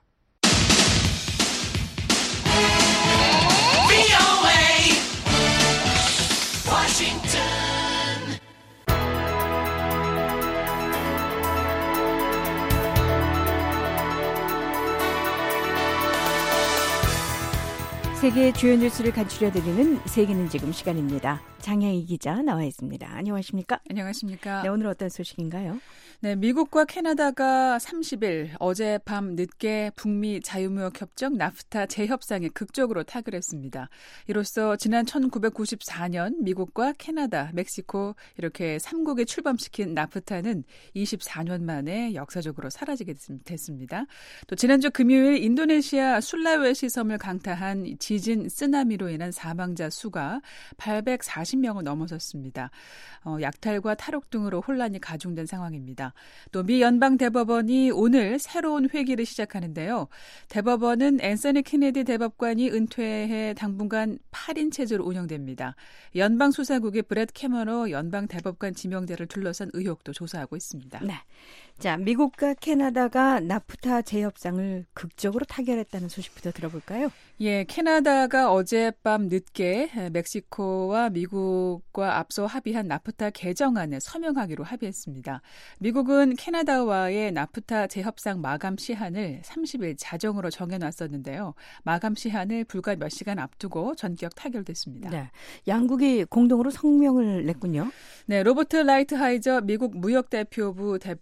Speaker 3: 세계의 주요 뉴스를 간추려드리는 세계는 지금 시간입니다. 장혜희 기자 나와 있습니다. 안녕하십니까?
Speaker 21: 안녕하십니까?
Speaker 3: 네, 오늘 어떤 소식인가요?
Speaker 21: 네, 미국과 캐나다가 삼십 일 어젯밤 늦게 북미 자유무역협정 나프타 재협상에 극적으로 타결했습니다. 이로써 지난 천구백구십사 년 미국과 캐나다, 멕시코 이렇게 삼국에 출범시킨 나프타는 이십사 년 만에 역사적으로 사라지게 됐습니다. 또 지난주 금요일 인도네시아 술라웨시 섬을 강타한 지진 쓰나미로 인한 사망자 수가 팔백사십 명을 넘어섰습니다. 어, 약탈과 탈옥 등으로 혼란이 가중된 상황입니다. 또 미 연방 대법원이 오늘 새로운 회기를 시작하는데요. 대법원은 앤서니 케네디 대법관이 은퇴해 당분간 팔 인 체제로 운영됩니다. 연방 수사국이 브렛 캐머러 연방 대법관 지명자를 둘러싼 의혹도 조사하고 있습니다.
Speaker 3: 네. 자, 미국과 캐나다가 나프타 재협상을 극적으로 타결했다는 소식부터 들어볼까요?
Speaker 21: 예, 캐나다가 어젯밤 늦게 멕시코와 미국과 앞서 합의한 나프타 개정안에 서명하기로 합의했습니다. 미국은 캐나다와의 나프타 재협상 마감 시한을 삼십 일 자정으로 정해놨었는데요. 마감 시한을 불과 몇 시간 앞두고 전격 타결됐습니다.
Speaker 3: 네, 양국이 공동으로 성명을 냈군요.
Speaker 21: 네, 로버트 라이트하이저 미국 무역대표부 대표와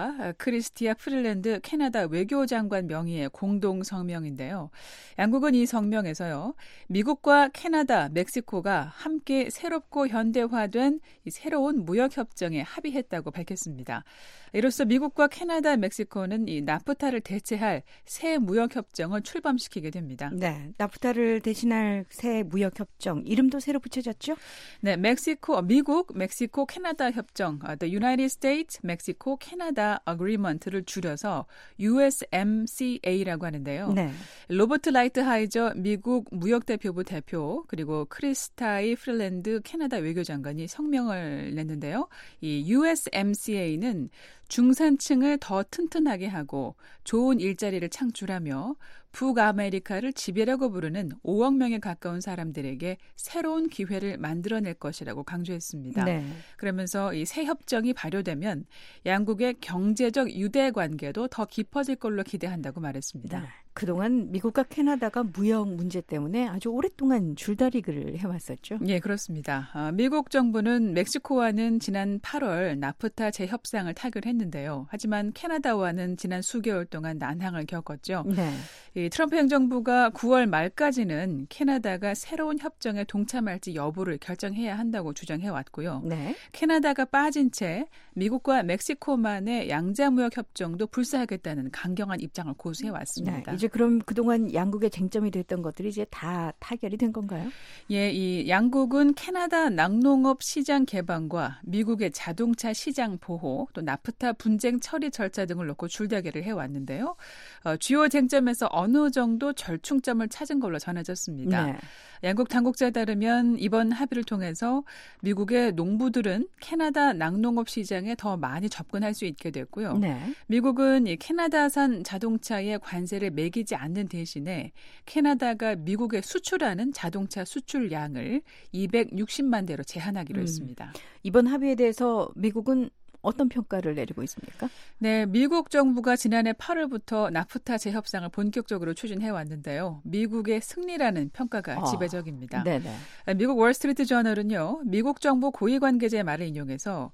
Speaker 21: 멕시코와 크리스티아 프릴랜드 캐나다 외교장관 명의의 공동 성명인데요. 양국은 이 성명에서요. 미국과 캐나다, 멕시코가 함께 새롭고 현대화된 이 새로운 무역협정에 합의했다고 밝혔습니다. 이로써 미국과 캐나다, 멕시코는 이 나프타를 대체할 새 무역협정을 출범시키게 됩니다.
Speaker 3: 네, 나프타를 대신할 새 무역협정 이름도 새로 붙여졌죠?
Speaker 21: 네, 멕시코, 미국, 멕시코, 캐나다 협정, The United States, Mexico, Canada Agreement를 줄여서 유에스엠씨에이라고 하는데요. 네. 로버트 라이트하이저 미국 무역대표부 대표 그리고 크리스타이 프릴랜드 캐나다 외교장관이 성명을 냈는데요. 이 유에스엠씨에이는 중산층을 더 튼튼하게 하고 좋은 일자리를 창출하며 북아메리카를 지배라고 부르는 오억 명에 가까운 사람들에게 새로운 기회를 만들어낼 것이라고 강조했습니다. 네. 그러면서 이 새 협정이 발효되면 양국의 경제적 유대 관계도 더 깊어질 걸로 기대한다고 말했습니다.
Speaker 3: 네. 그동안 미국과 캐나다가 무역 문제 때문에 아주 오랫동안 줄다리기를 해왔었죠.
Speaker 21: 예, 그렇습니다. 어, 미국 정부는 멕시코와는 지난 팔월 나프타 재협상을 타결했는데요. 하지만 캐나다와는 지난 수개월 동안 난항을 겪었죠. 네. 이 트럼프 행정부가 구월 말까지는 캐나다가 새로운 협정에 동참할지 여부를 결정해야 한다고 주장해왔고요. 네. 캐나다가 빠진 채 미국과 멕시코만의 양자무역 협정도 불사하겠다는 강경한 입장을 고수해왔습니다.
Speaker 3: 네, 이제 그럼 그동안 양국의 쟁점이 됐던 것들이 이제 다 타결이 된 건가요?
Speaker 21: 예, 이 양국은 캐나다 낙농업 시장 개방과 미국의 자동차 시장 보호, 또 나프타 분쟁 처리 절차 등을 놓고 줄다리기를 해왔는데요. 어, 주요 쟁점에서 어느 정도 절충점을 찾은 걸로 전해졌습니다. 네. 양국 당국자에 따르면 이번 합의를 통해서 미국의 농부들은 캐나다 낙농업 시장에 더 많이 접근할 수 있게 됐고요. 네. 미국은 이 캐나다산 자동차에 관세를 매기지 않는 대신에 캐나다가 미국에 수출하는 자동차 수출량을 이백육십만 대로 제한하기로 음. 했습니다.
Speaker 3: 이번 합의에 대해서 미국은 어떤 평가를 내리고 있습니까?
Speaker 21: 네, 미국 정부가 지난해 팔월부터 나프타 재협상을 본격적으로 추진해 왔는데요. 미국의 승리라는 평가가 어, 지배적입니다. 네네. 미국 월스트리트 저널은요. 미국 정부 고위 관계자의 말을 인용해서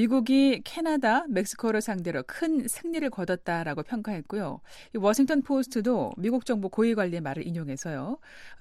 Speaker 21: 미국이 캐나다, 멕시코를 상대로 큰 승리를 거뒀다라고 평가했고요. 이 워싱턴 포스트도 미국 정부 고위 관리의 말을 인용해서요.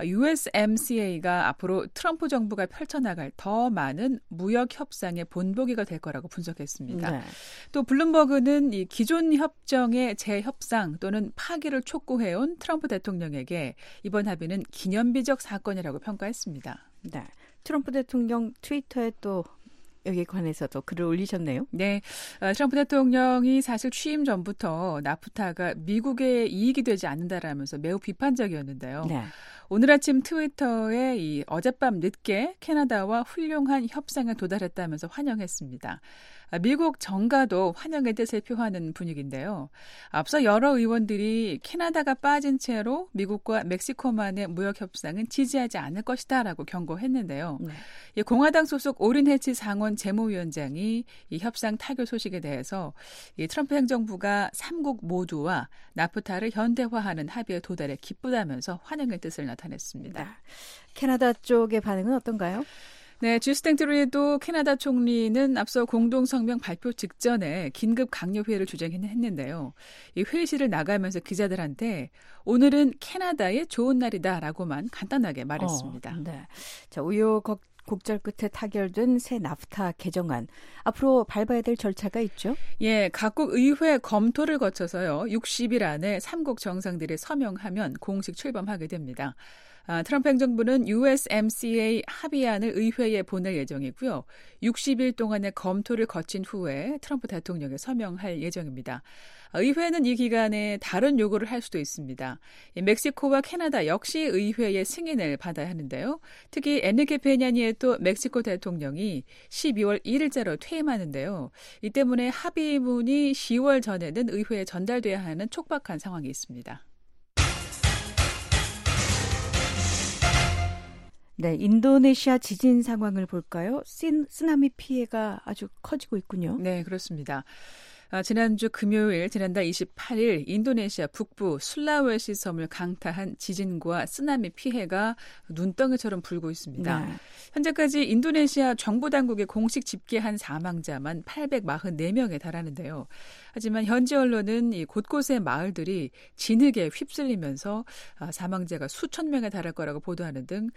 Speaker 21: 유에스엠씨에이가 앞으로 트럼프 정부가 펼쳐나갈 더 많은 무역 협상의 본보기가 될 거라고 분석했습니다. 네. 또 블룸버그는 이 기존 협정의 재협상 또는 파기를 촉구해온 트럼프 대통령에게 이번 합의는 기념비적 사건이라고 평가했습니다.
Speaker 3: 네, 트럼프 대통령 트위터에 또 여기에 관해서도 글을 올리셨네요.
Speaker 21: 네, 트럼프 대통령이 사실 취임 전부터 나프타가 미국의 이익이 되지 않는다라면서 매우 비판적이었는데요. 네. 오늘 아침 트위터에 이 어젯밤 늦게 캐나다와 훌륭한 협상에 도달했다면서 환영했습니다. 미국 정가도 환영의 뜻을 표하는 분위기인데요. 앞서 여러 의원들이 캐나다가 빠진 채로 미국과 멕시코만의 무역 협상은 지지하지 않을 것이다라고 경고했는데요. 네. 이 공화당 소속 오린 해치 상원 재무위원장이 이 협상 타결 소식에 대해서 이 트럼프 행정부가 삼국 모두와 나프타를 현대화하는 합의에 도달해 기쁘다면서 환영의 뜻을 나타냈습니다.
Speaker 3: 네. 캐나다 쪽의 반응은 어떤가요?
Speaker 21: 네, 주스탱 트루도 캐나다 총리는 앞서 공동성명 발표 직전에 긴급 강요회의를 주장했는데요. 이 회의실을 나가면서 기자들한테 오늘은 캐나다의 좋은 날이다라고만 간단하게 말했습니다.
Speaker 3: 어, 네. 자, 우여곡 곡절 끝에 타결된 새 나프타 개정안. 앞으로 밟아야 될 절차가 있죠?
Speaker 21: 예, 각국 의회 검토를 거쳐서요. 육십 일 안에 삼국 정상들이 서명하면 공식 출범하게 됩니다. 아, 트럼프 행정부는 유에스엠씨에이 합의안을 의회에 보낼 예정이고요. 육십 일 동안의 검토를 거친 후에 트럼프 대통령에 서명할 예정입니다. 의회는 이 기간에 다른 요구를 할 수도 있습니다. 멕시코와 캐나다 역시 의회의 승인을 받아야 하는데요. 특히 엔리케 페냐니에토 멕시코 대통령이 십이월 일일자로 퇴임하는데요. 이 때문에 합의문이 시월 전에는 의회에 전달돼야 하는 촉박한 상황이 있습니다.
Speaker 3: 네, 인도네시아 지진 상황을 볼까요? 쓰나미 피해가 아주 커지고 있군요.
Speaker 21: 네, 그렇습니다. 아, 지난주 금요일 지난달 이십팔일 인도네시아 북부 술라웨시 섬을 강타한 지진과 쓰나미 피해가 눈덩이처럼 불고 있습니다. 네. 현재까지 인도네시아 정부 당국의 공식 집계한 사망자만 팔백사십사 명에 달하는데요. 하지만 현지 언론은 이 곳곳의 마을들이 진흙에 휩쓸리면서 사망자가 수천 명에 달할 거라고 보도하는 등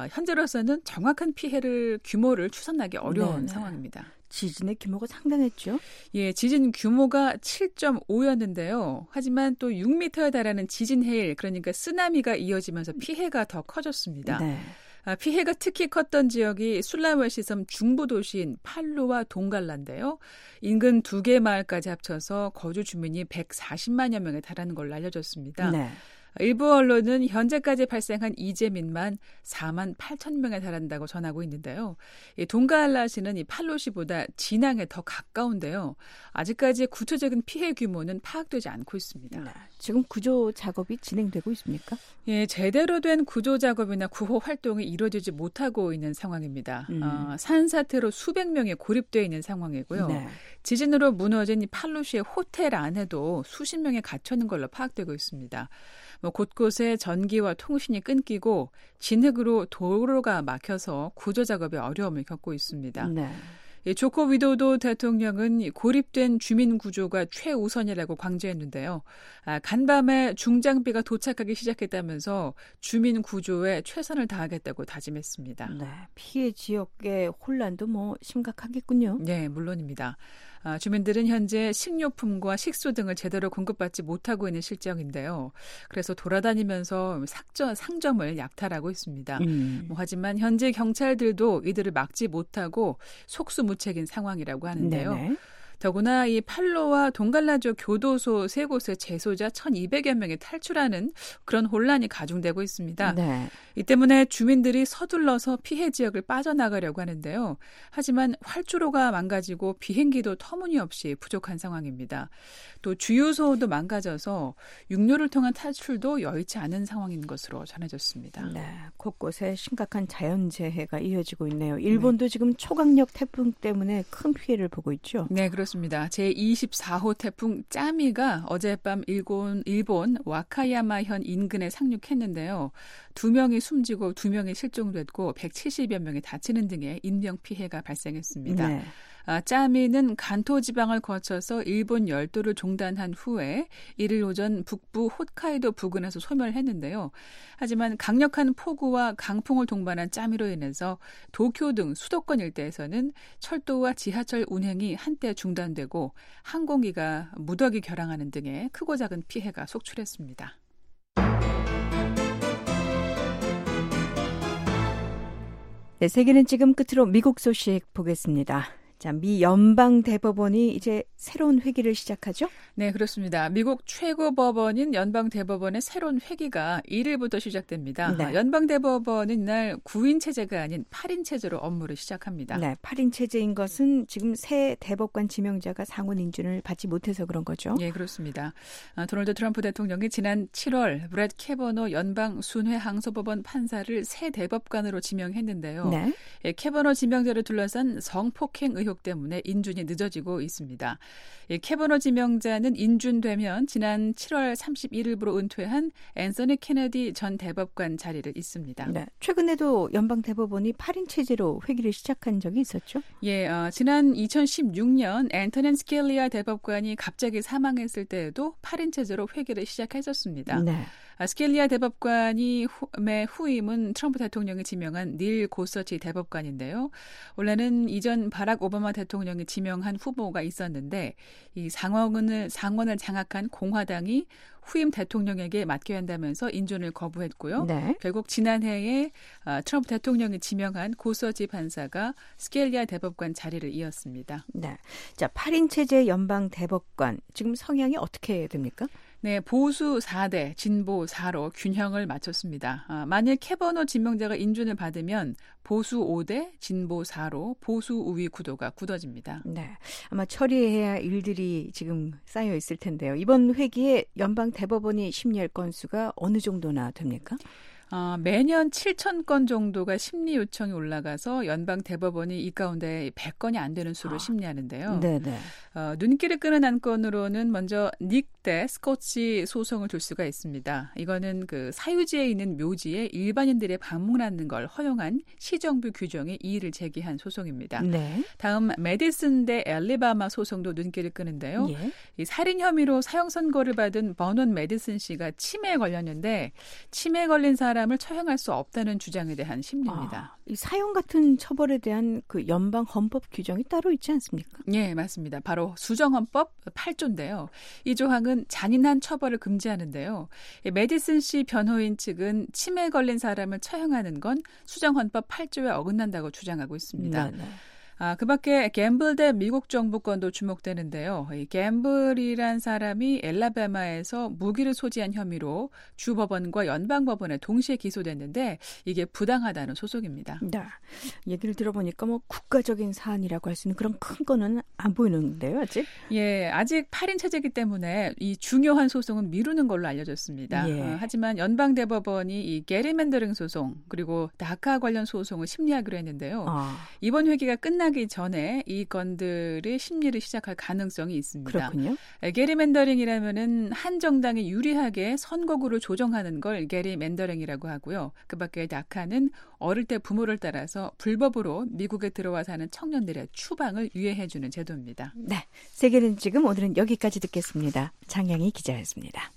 Speaker 21: 현재로서는 정확한 피해를 규모를 추산하기 어려운 네네. 상황입니다.
Speaker 3: 지진의 규모가 상당했죠?
Speaker 21: 예, 지진 규모가 칠 점 오였는데요. 하지만 또 육 미터에 달하는 지진 해일, 그러니까 쓰나미가 이어지면서 피해가 더 커졌습니다. 네. 아, 피해가 특히 컸던 지역이 술라웨시 섬 중부 도시인 팔루와 동갈라인데요. 인근 두 개 마을까지 합쳐서 거주 주민이 백사십만여 명에 달하는 걸로 알려졌습니다. 네. 일부 언론은 현재까지 발생한 이재민만 사만 팔천 명에 달한다고 전하고 있는데요. 이 동갈라시는 이 팔로시보다 진앙에 더 가까운데요. 아직까지 구체적인 피해 규모는 파악되지 않고 있습니다.
Speaker 3: 네. 지금 구조 작업이 진행되고 있습니까?
Speaker 21: 예, 제대로 된 구조 작업이나 구호 활동이 이루어지지 못하고 있는 상황입니다. 음. 어, 산사태로 수백 명이 고립되어 있는 상황이고요. 네. 지진으로 무너진 이 팔로시의 호텔 안에도 수십 명이 갇혀 있는 걸로 파악되고 있습니다. 뭐 곳곳에 전기와 통신이 끊기고 진흙으로 도로가 막혀서 구조 작업에 어려움을 겪고 있습니다. 네. 예, 조코 위도도 대통령은 고립된 주민 구조가 최우선이라고 강조했는데요. 아, 간밤에 중장비가 도착하기 시작했다면서 주민 구조에 최선을 다하겠다고 다짐했습니다.
Speaker 3: 네, 피해 지역의 혼란도 뭐 심각하겠군요.
Speaker 21: 네, 물론입니다. 아, 주민들은 현재 식료품과 식수 등을 제대로 공급받지 못하고 있는 실정인데요. 그래서 돌아다니면서 삭저, 상점을 약탈하고 있습니다. 음. 뭐, 하지만 현재 경찰들도 이들을 막지 못하고 속수무책인 상황이라고 하는데요. 네네. 더구나 이 팔로와 동갈라주 교도소 세 곳의 재소자 천이백여 명이 탈출하는 그런 혼란이 가중되고 있습니다. 네. 이 때문에 주민들이 서둘러서 피해 지역을 빠져나가려고 하는데요. 하지만 활주로가 망가지고 비행기도 터무니없이 부족한 상황입니다. 또 주유소도 망가져서 육로를 통한 탈출도 여의치 않은 상황인 것으로 전해졌습니다.
Speaker 3: 네, 곳곳에 심각한 자연재해가 이어지고 있네요. 일본도 네. 지금 초강력 태풍 때문에 큰 피해를 보고 있죠.
Speaker 21: 네, 그렇습니다. 제이십사호 태풍 짜미가 어젯밤 일본, 일본 와카야마현 인근에 상륙했는데요. 두 명이 숨지고 두 명이 실종됐고 백칠십여 명이 다치는 등의 인명피해가 발생했습니다. 네. 아, 짜미는 간토 지방을 거쳐서 일본 열도를 종단한 후에 일일 오전 북부 홋카이도 부근에서 소멸했는데요. 하지만 강력한 폭우와 강풍을 동반한 짜미로 인해서 도쿄 등 수도권 일대에서는 철도와 지하철 운행이 한때 중단되고 항공기가 무더기 결항하는 등의 크고 작은 피해가 속출했습니다.
Speaker 3: 네, 세계는 지금 끝으로 미국 소식 보겠습니다. 자, 미 연방 대법원이 이제 새로운 회기를 시작하죠?
Speaker 21: 네, 그렇습니다. 미국 최고법원인 연방 대법원의 새로운 회기가 일일부터 시작됩니다. 네. 연방 대법원은 이날 구인 체제가 아닌 팔인 체제로 업무를 시작합니다.
Speaker 3: 네, 팔인 체제인 것은 지금 새 대법관 지명자가 상원 인준을 받지 못해서 그런 거죠?
Speaker 21: 네, 그렇습니다. 아, 도널드 트럼프 대통령이 지난 칠월 브렛 캐버너 연방 순회 항소법원 판사를 새 대법관으로 지명했는데요. 네. 예, 캐버너 지명자를 둘러싼 성폭행 의혹 때문에 인준이 늦어지고 있습니다. 예, 캐버너 지명자는 인준되면 지난 칠월 삼십일일부로 은퇴한 앤서니 케네디 전 대법관 자리를 잇습니다.
Speaker 3: 네, 최근에도 연방 대법원이 팔인 체제로 회기를 시작한 적이 있었죠?
Speaker 21: 예, 어, 지난 이천십육년 앤토니 스켈리아 대법관이 갑자기 사망했을 때에도 팔인 체제로 회기를 시작했었습니다. 네. 스켈리아 대법관이 후, 후임은 트럼프 대통령이 지명한 닐 고서치 대법관인데요. 원래는 이전 바락 오바마 대통령이 지명한 후보가 있었는데 이 상원을, 상원을 장악한 공화당이 후임 대통령에게 맡겨야 한다면서 인준을 거부했고요. 네. 결국 지난해에 트럼프 대통령이 지명한 고서치 판사가 스켈리아 대법관 자리를 이었습니다.
Speaker 3: 네. 자, 팔인 체제 연방 대법관 지금 성향이 어떻게 됩니까?
Speaker 21: 네, 보수 사 대, 진보 사로 균형을 맞췄습니다. 아, 만일 캐버너 지명자가 인준을 받으면 보수 오 대, 진보 사로 보수 우위 구도가 굳어집니다.
Speaker 3: 네, 아마 처리해야 할 일들이 지금 쌓여 있을 텐데요. 이번 회기에 연방 대법원이 심리할 건수가 어느 정도나 됩니까?
Speaker 21: 어, 매년 칠천 건 정도가 심리 요청이 올라가서 연방 대법원이 이 가운데 백 건이 안 되는 수를 심리하는데요.
Speaker 3: 네네.
Speaker 21: 어, 눈길을 끄는 안건으로는 먼저 닉 대 스코치 소송을 둘 수가 있습니다. 이거는 그 사유지에 있는 묘지에 일반인들의 방문하는 걸 허용한 시정부 규정에 이의를 제기한 소송입니다.
Speaker 3: 네.
Speaker 21: 다음 메디슨 대 앨리바마 소송도 눈길을 끄는데요.
Speaker 3: 예.
Speaker 21: 이 살인 혐의로 사형 선고를 받은 버논 메디슨 씨가 치매에 걸렸는데 치매에 걸린 사람을 처형할 수 없다는 주장에 대한 심리입니다.
Speaker 3: 아, 이 사형 같은 처벌에 대한 그 연방 헌법 규정이 따로 있지 않습니까?
Speaker 21: 네, 맞습니다. 바로 수정헌법 팔 조인데요. 이 조항은 잔인한 처벌을 금지하는데요. 메디슨 씨 변호인 측은 치매에 걸린 사람을 처형하는 건 수정헌법 팔 조에 어긋난다고 주장하고 있습니다.
Speaker 3: 네, 네.
Speaker 21: 아, 그밖에 갬블 대 미국 정부권도 주목되는데요. 이 갬블이란 사람이 엘라바마에서 무기를 소지한 혐의로 주 법원과 연방 법원에 동시에 기소됐는데 이게 부당하다는 소송입니다.
Speaker 3: 네. 얘기를 들어보니까 뭐 국가적인 사안이라고 할 수 있는 그런 큰 거는 안 보이는데요, 아직?
Speaker 21: 예, 아직 팔 인 체제이기 때문에 이 중요한 소송은 미루는 걸로 알려졌습니다.
Speaker 3: 예.
Speaker 21: 어, 하지만 연방 대법원이 이 게리맨더링 소송 그리고 다카 관련 소송을 심리하기로 했는데요.
Speaker 3: 아.
Speaker 21: 이번 회기가 끝나 하기 전에 이 건들의 심리를 시작할 가능성이 있습니다.
Speaker 3: 그렇군요.
Speaker 21: 게리맨더링이라면은 한 정당이 유리하게 선거구를 조정하는 걸 게리맨더링이라고 하고요. 그밖에 다카는 어릴 때 부모를 따라서 불법으로 미국에 들어와 사는 청년들의 추방을 유예해주는 제도입니다.
Speaker 3: 네, 세계는 지금 오늘은 여기까지 듣겠습니다. 장양희 기자였습니다.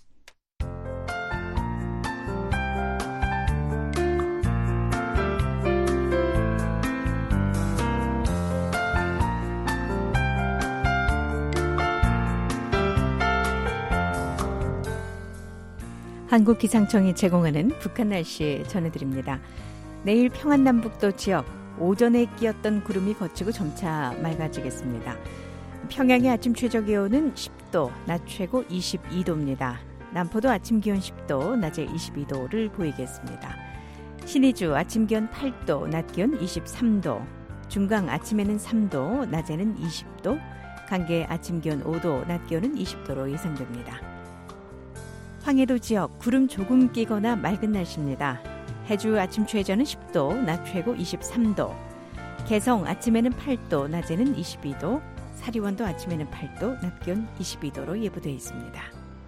Speaker 3: 한국기상청이 제공하는 북한 날씨 전해드립니다. 내일 평안남북도 지역 오전에 끼었던 구름이 걷히고 점차 맑아지겠습니다. 평양의 아침 최저기온은 십 도, 낮 최고 이십이 도입니다. 남포도 아침 기온 십 도, 낮에 이십이 도를 보이겠습니다. 신의주 아침 기온 팔 도, 낮 기온 이십삼 도, 중강 아침에는 삼 도, 낮에는 이십 도, 강계 아침 기온 오 도, 낮 기온은 이십 도로 예상됩니다. 황해도 지역 구름 조금 끼거나 맑은 날씨입니다. 해주 아침 최저는 십 도, 낮 최고 이십삼 도. 개성 아침에는 팔 도, 낮에는 이십이 도. 사리원도 아침에는 팔 도, 낮 기온 이십이 도로 예보되어 있습니다.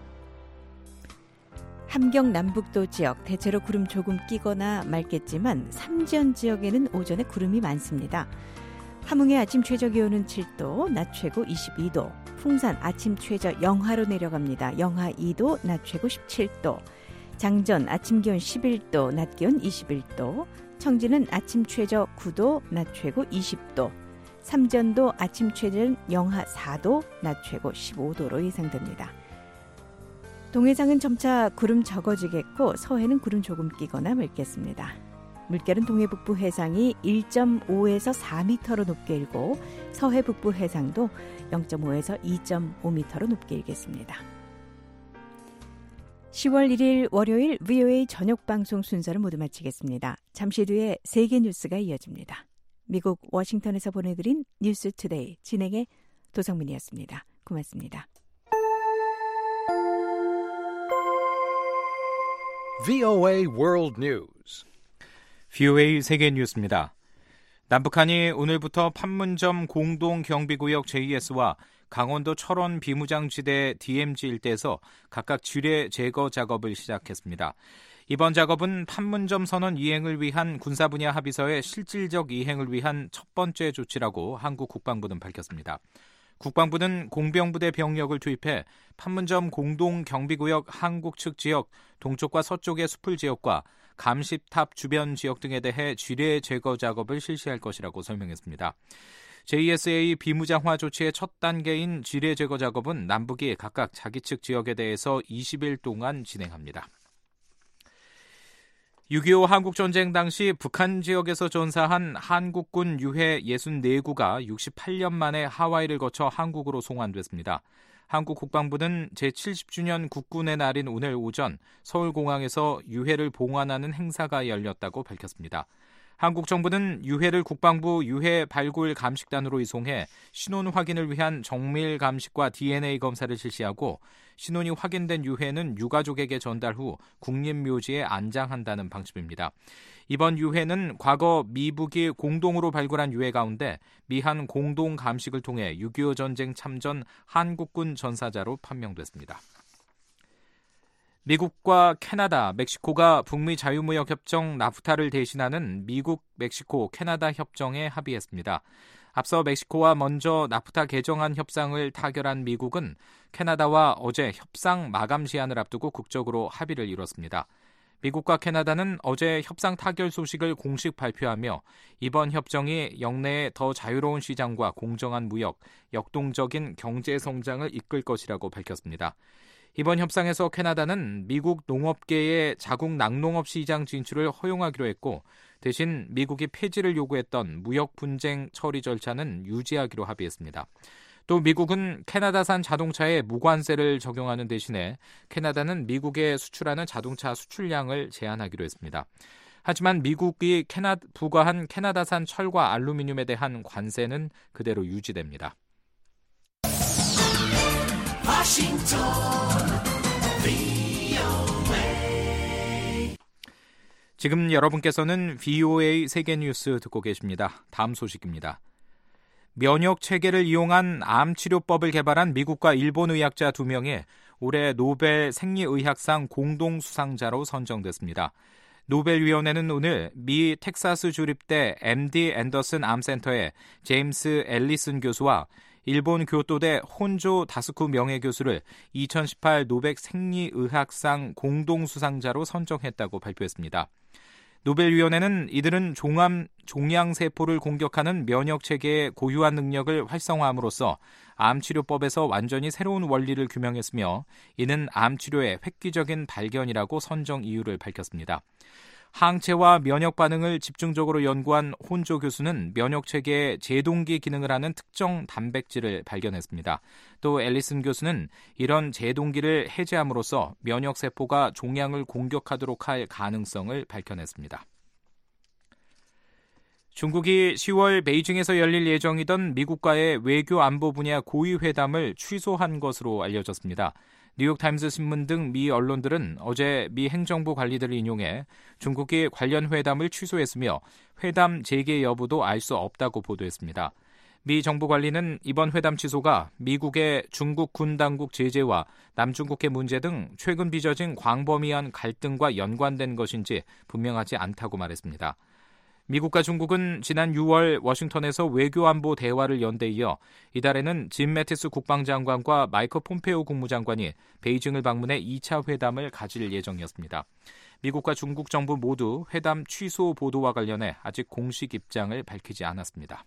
Speaker 3: 함경 남북도 지역 대체로 구름 조금 끼거나 맑겠지만 삼지연 지역에는 오전에 구름이 많습니다. 함흥의 아침 최저 기온은 칠 도, 낮 최고 이십이 도. 풍산 아침 최저 영하로 내려갑니다. 영하 이 도, 낮 최고 십칠 도. 장전 아침 기온 십일 도, 낮 기온 이십일 도. 청진은 아침 최저 구 도, 낮 최고 이십 도. 삼전도 아침 최저는 영하 사 도, 낮 최고 십오 도로 예상됩니다. 동해상은 점차 구름 적어지겠고 서해는 구름 조금 끼거나 맑겠습니다. 물결은 동해 북부 해상이 일 점 오에서 사 미터로 높게 일고 서해 북부 해상도 영 점 오에서 이 점 오 미터로 높게 일겠습니다. 시월 일일 월요일 브이오에이 저녁 방송 순서를 모두 마치겠습니다. 잠시 뒤에 세계 뉴스가 이어집니다. 미국 워싱턴에서 보내드린 뉴스 투데이 진행의 도성민이었습니다. 고맙습니다.
Speaker 2: 브이오에이 World News.
Speaker 22: 브이오에이 세계 뉴스입니다. 남북한이 오늘부터 판문점 공동경비구역 제이에스와 강원도 철원 비무장지대 디엠지 일대에서 각각 지뢰 제거 작업을 시작했습니다. 이번 작업은 판문점 선언 이행을 위한 군사 분야 합의서의 실질적 이행을 위한 첫 번째 조치라고 한국 국방부는 밝혔습니다. 국방부는 공병부대 병력을 투입해 판문점 공동경비구역 한국 측 지역 동쪽과 서쪽의 수풀 지역과 감시탑 주변 지역 등에 대해 지뢰 제거 작업을 실시할 것이라고 설명했습니다. 제이에스에이 비무장화 조치의 첫 단계인 지뢰 제거 작업은 남북이 각각 자기 측 지역에 대해서 이십 일 동안 진행합니다. 육이오 한국전쟁 당시 북한 지역에서 전사한 한국군 유해 육십사 구가 육십팔 년 만에 하와이를 거쳐 한국으로 송환됐습니다. 한국 국방부는 제칠십 주년 국군의 날인 오늘 오전 서울공항에서 유해를 봉환하는 행사가 열렸다고 밝혔습니다. 한국 정부는 유해를 국방부 유해 발굴 감식단으로 이송해 신원 확인을 위한 정밀 감식과 디엔에이 검사를 실시하고 신원이 확인된 유해는 유가족에게 전달 후 국립묘지에 안장한다는 방침입니다. 이번 유해는 과거 미북이 공동으로 발굴한 유해 가운데 미한 공동 감식을 통해 육이오 전쟁 참전 한국군 전사자로 판명됐습니다. 미국과 캐나다, 멕시코가 북미 자유무역 협정 나프타를 대신하는 미국, 멕시코, 캐나다 협정에 합의했습니다. 앞서 멕시코와 먼저 나프타 개정안 협상을 타결한 미국은 캐나다와 어제 협상 마감 시한을 앞두고 국적으로 합의를 이뤘습니다. 미국과 캐나다는 어제 협상 타결 소식을 공식 발표하며 이번 협정이 역내의 더 자유로운 시장과 공정한 무역, 역동적인 경제 성장을 이끌 것이라고 밝혔습니다. 이번 협상에서 캐나다는 미국 농업계의 자국 낙농업 시장 진출을 허용하기로 했고 대신 미국이 폐지를 요구했던 무역 분쟁 처리 절차는 유지하기로 합의했습니다. 또 미국은 캐나다산 자동차에 무관세를 적용하는 대신에 캐나다는 미국에 수출하는 자동차 수출량을 제한하기로 했습니다. 하지만 미국이 캐나, 부과한 캐나다산 철과 알루미늄에 대한 관세는 그대로 유지됩니다.
Speaker 5: 워싱턴 브이오에이
Speaker 22: 지금 여러분께서는 브이오에이 세계뉴스 듣고 계십니다. 다음 소식입니다. 면역 체계를 이용한 암 치료법을 개발한 미국과 일본 의학자 두 명이 올해 노벨 생리의학상 공동 수상자로 선정됐습니다. 노벨위원회는 오늘 미 텍사스 주립대 엠디 앤더슨 암센터의 제임스 앨리슨 교수와 일본 교토대 혼조 다스쿠 명예교수를 이천십팔 노벨 생리의학상 공동 수상자로 선정했다고 발표했습니다. 노벨위원회는 이들은 종암, 종양세포를 공격하는 면역체계의 고유한 능력을 활성화함으로써 암치료법에서 완전히 새로운 원리를 규명했으며 이는 암치료의 획기적인 발견이라고 선정 이유를 밝혔습니다. 항체와 면역 반응을 집중적으로 연구한 혼조 교수는 면역체계의 제동기 기능을 하는 특정 단백질을 발견했습니다. 또 앨리슨 교수는 이런 제동기를 해제함으로써 면역세포가 종양을 공격하도록 할 가능성을 밝혀냈습니다. 중국이 시월 베이징에서 열릴 예정이던 미국과의 외교 안보 분야 고위 회담을 취소한 것으로 알려졌습니다. 뉴욕타임스 신문 등 미 언론들은 어제 미 행정부 관리들을 인용해 중국이 관련 회담을 취소했으며 회담 재개 여부도 알 수 없다고 보도했습니다. 미 정부 관리는 이번 회담 취소가 미국의 중국 군 당국 제재와 남중국해 문제 등 최근 빚어진 광범위한 갈등과 연관된 것인지 분명하지 않다고 말했습니다. 미국과 중국은 지난 유월 워싱턴에서 외교안보 대화를 연 데 이어 이달에는 짐 매티스 국방장관과 마이크 폼페오 국무장관이 베이징을 방문해 이 차 회담을 가질 예정이었습니다. 미국과 중국 정부 모두 회담 취소 보도와 관련해 아직 공식 입장을 밝히지 않았습니다.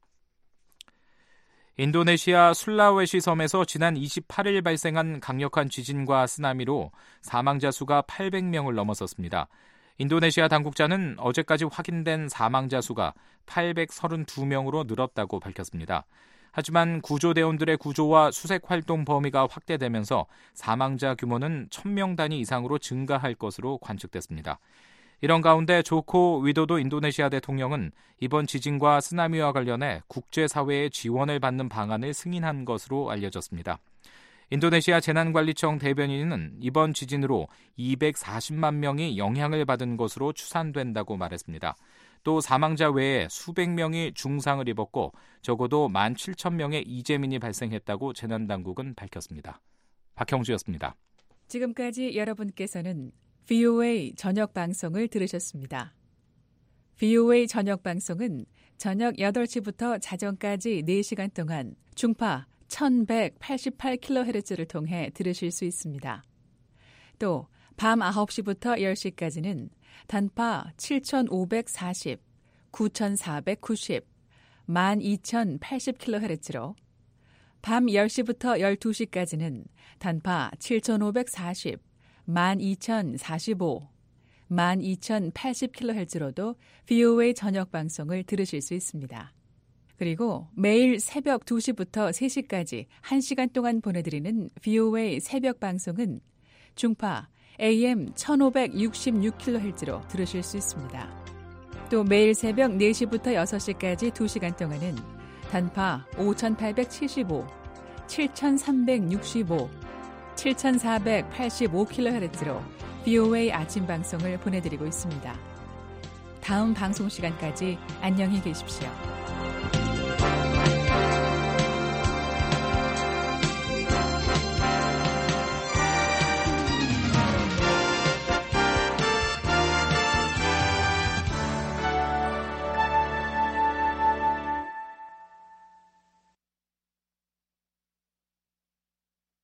Speaker 22: 인도네시아 술라웨시 섬에서 지난 이십팔 일 발생한 강력한 지진과 쓰나미로 사망자 수가 팔백 명을 넘어섰습니다. 인도네시아 당국자는 어제까지 확인된 사망자 수가 팔백삼십이 명으로 늘었다고 밝혔습니다. 하지만 구조대원들의 구조와 수색 활동 범위가 확대되면서 사망자 규모는 천 명 단위 이상으로 증가할 것으로 관측됐습니다. 이런 가운데 조코 위도도 인도네시아 대통령은 이번 지진과 쓰나미와 관련해 국제사회의 지원을 받는 방안을 승인한 것으로 알려졌습니다. 인도네시아 재난관리청 대변인은 이번 지진으로 이백사십만 명이 영향을 받은 것으로 추산된다고 말했습니다. 또 사망자 외에 수백 명이 중상을 입었고 적어도 만 칠천 명의 이재민이 발생했다고 재난당국은 밝혔습니다. 박형주였습니다.
Speaker 21: 지금까지 여러분께서는 브이오에이 저녁 방송을 들으셨습니다. 브이오에이 저녁 방송은 저녁 여덟 시부터 자정까지 네 시간 동안 중파 천백팔십팔 킬로헤르츠를 통해 들으실 수 있습니다. 또 밤 아홉 시부터 열 시까지는 단파 칠천오백사십, 구천사백구십, 만 이천팔십 킬로헤르츠로 밤 열 시부터 열두 시까지는 단파 칠천오백사십, 만 이천사십오, 만 이천팔십 킬로헤르츠로도 브이오에이 저녁 방송을 들으실 수 있습니다. 그리고 매일 새벽 두 시부터 세 시까지 한 시간 동안 보내드리는 브이오에이 새벽 방송은 중파 에이엠 천오백육십육 킬로헤르츠로 들으실 수 있습니다. 또 매일 새벽 네 시부터 여섯 시까지 두 시간 동안은 단파 오천팔백칠십오, 칠천삼백육십오, 칠천사백팔십오 킬로헤르츠로 브이오에이 아침 방송을 보내드리고 있습니다. 다음 방송 시간까지 안녕히 계십시오.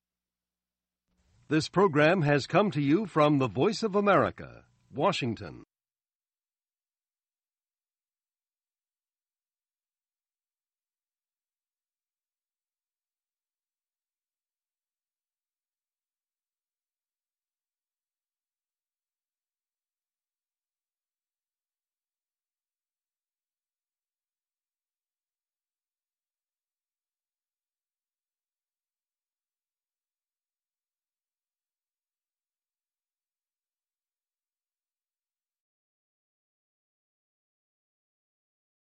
Speaker 5: This program has come to you from the Voice of America, Washington.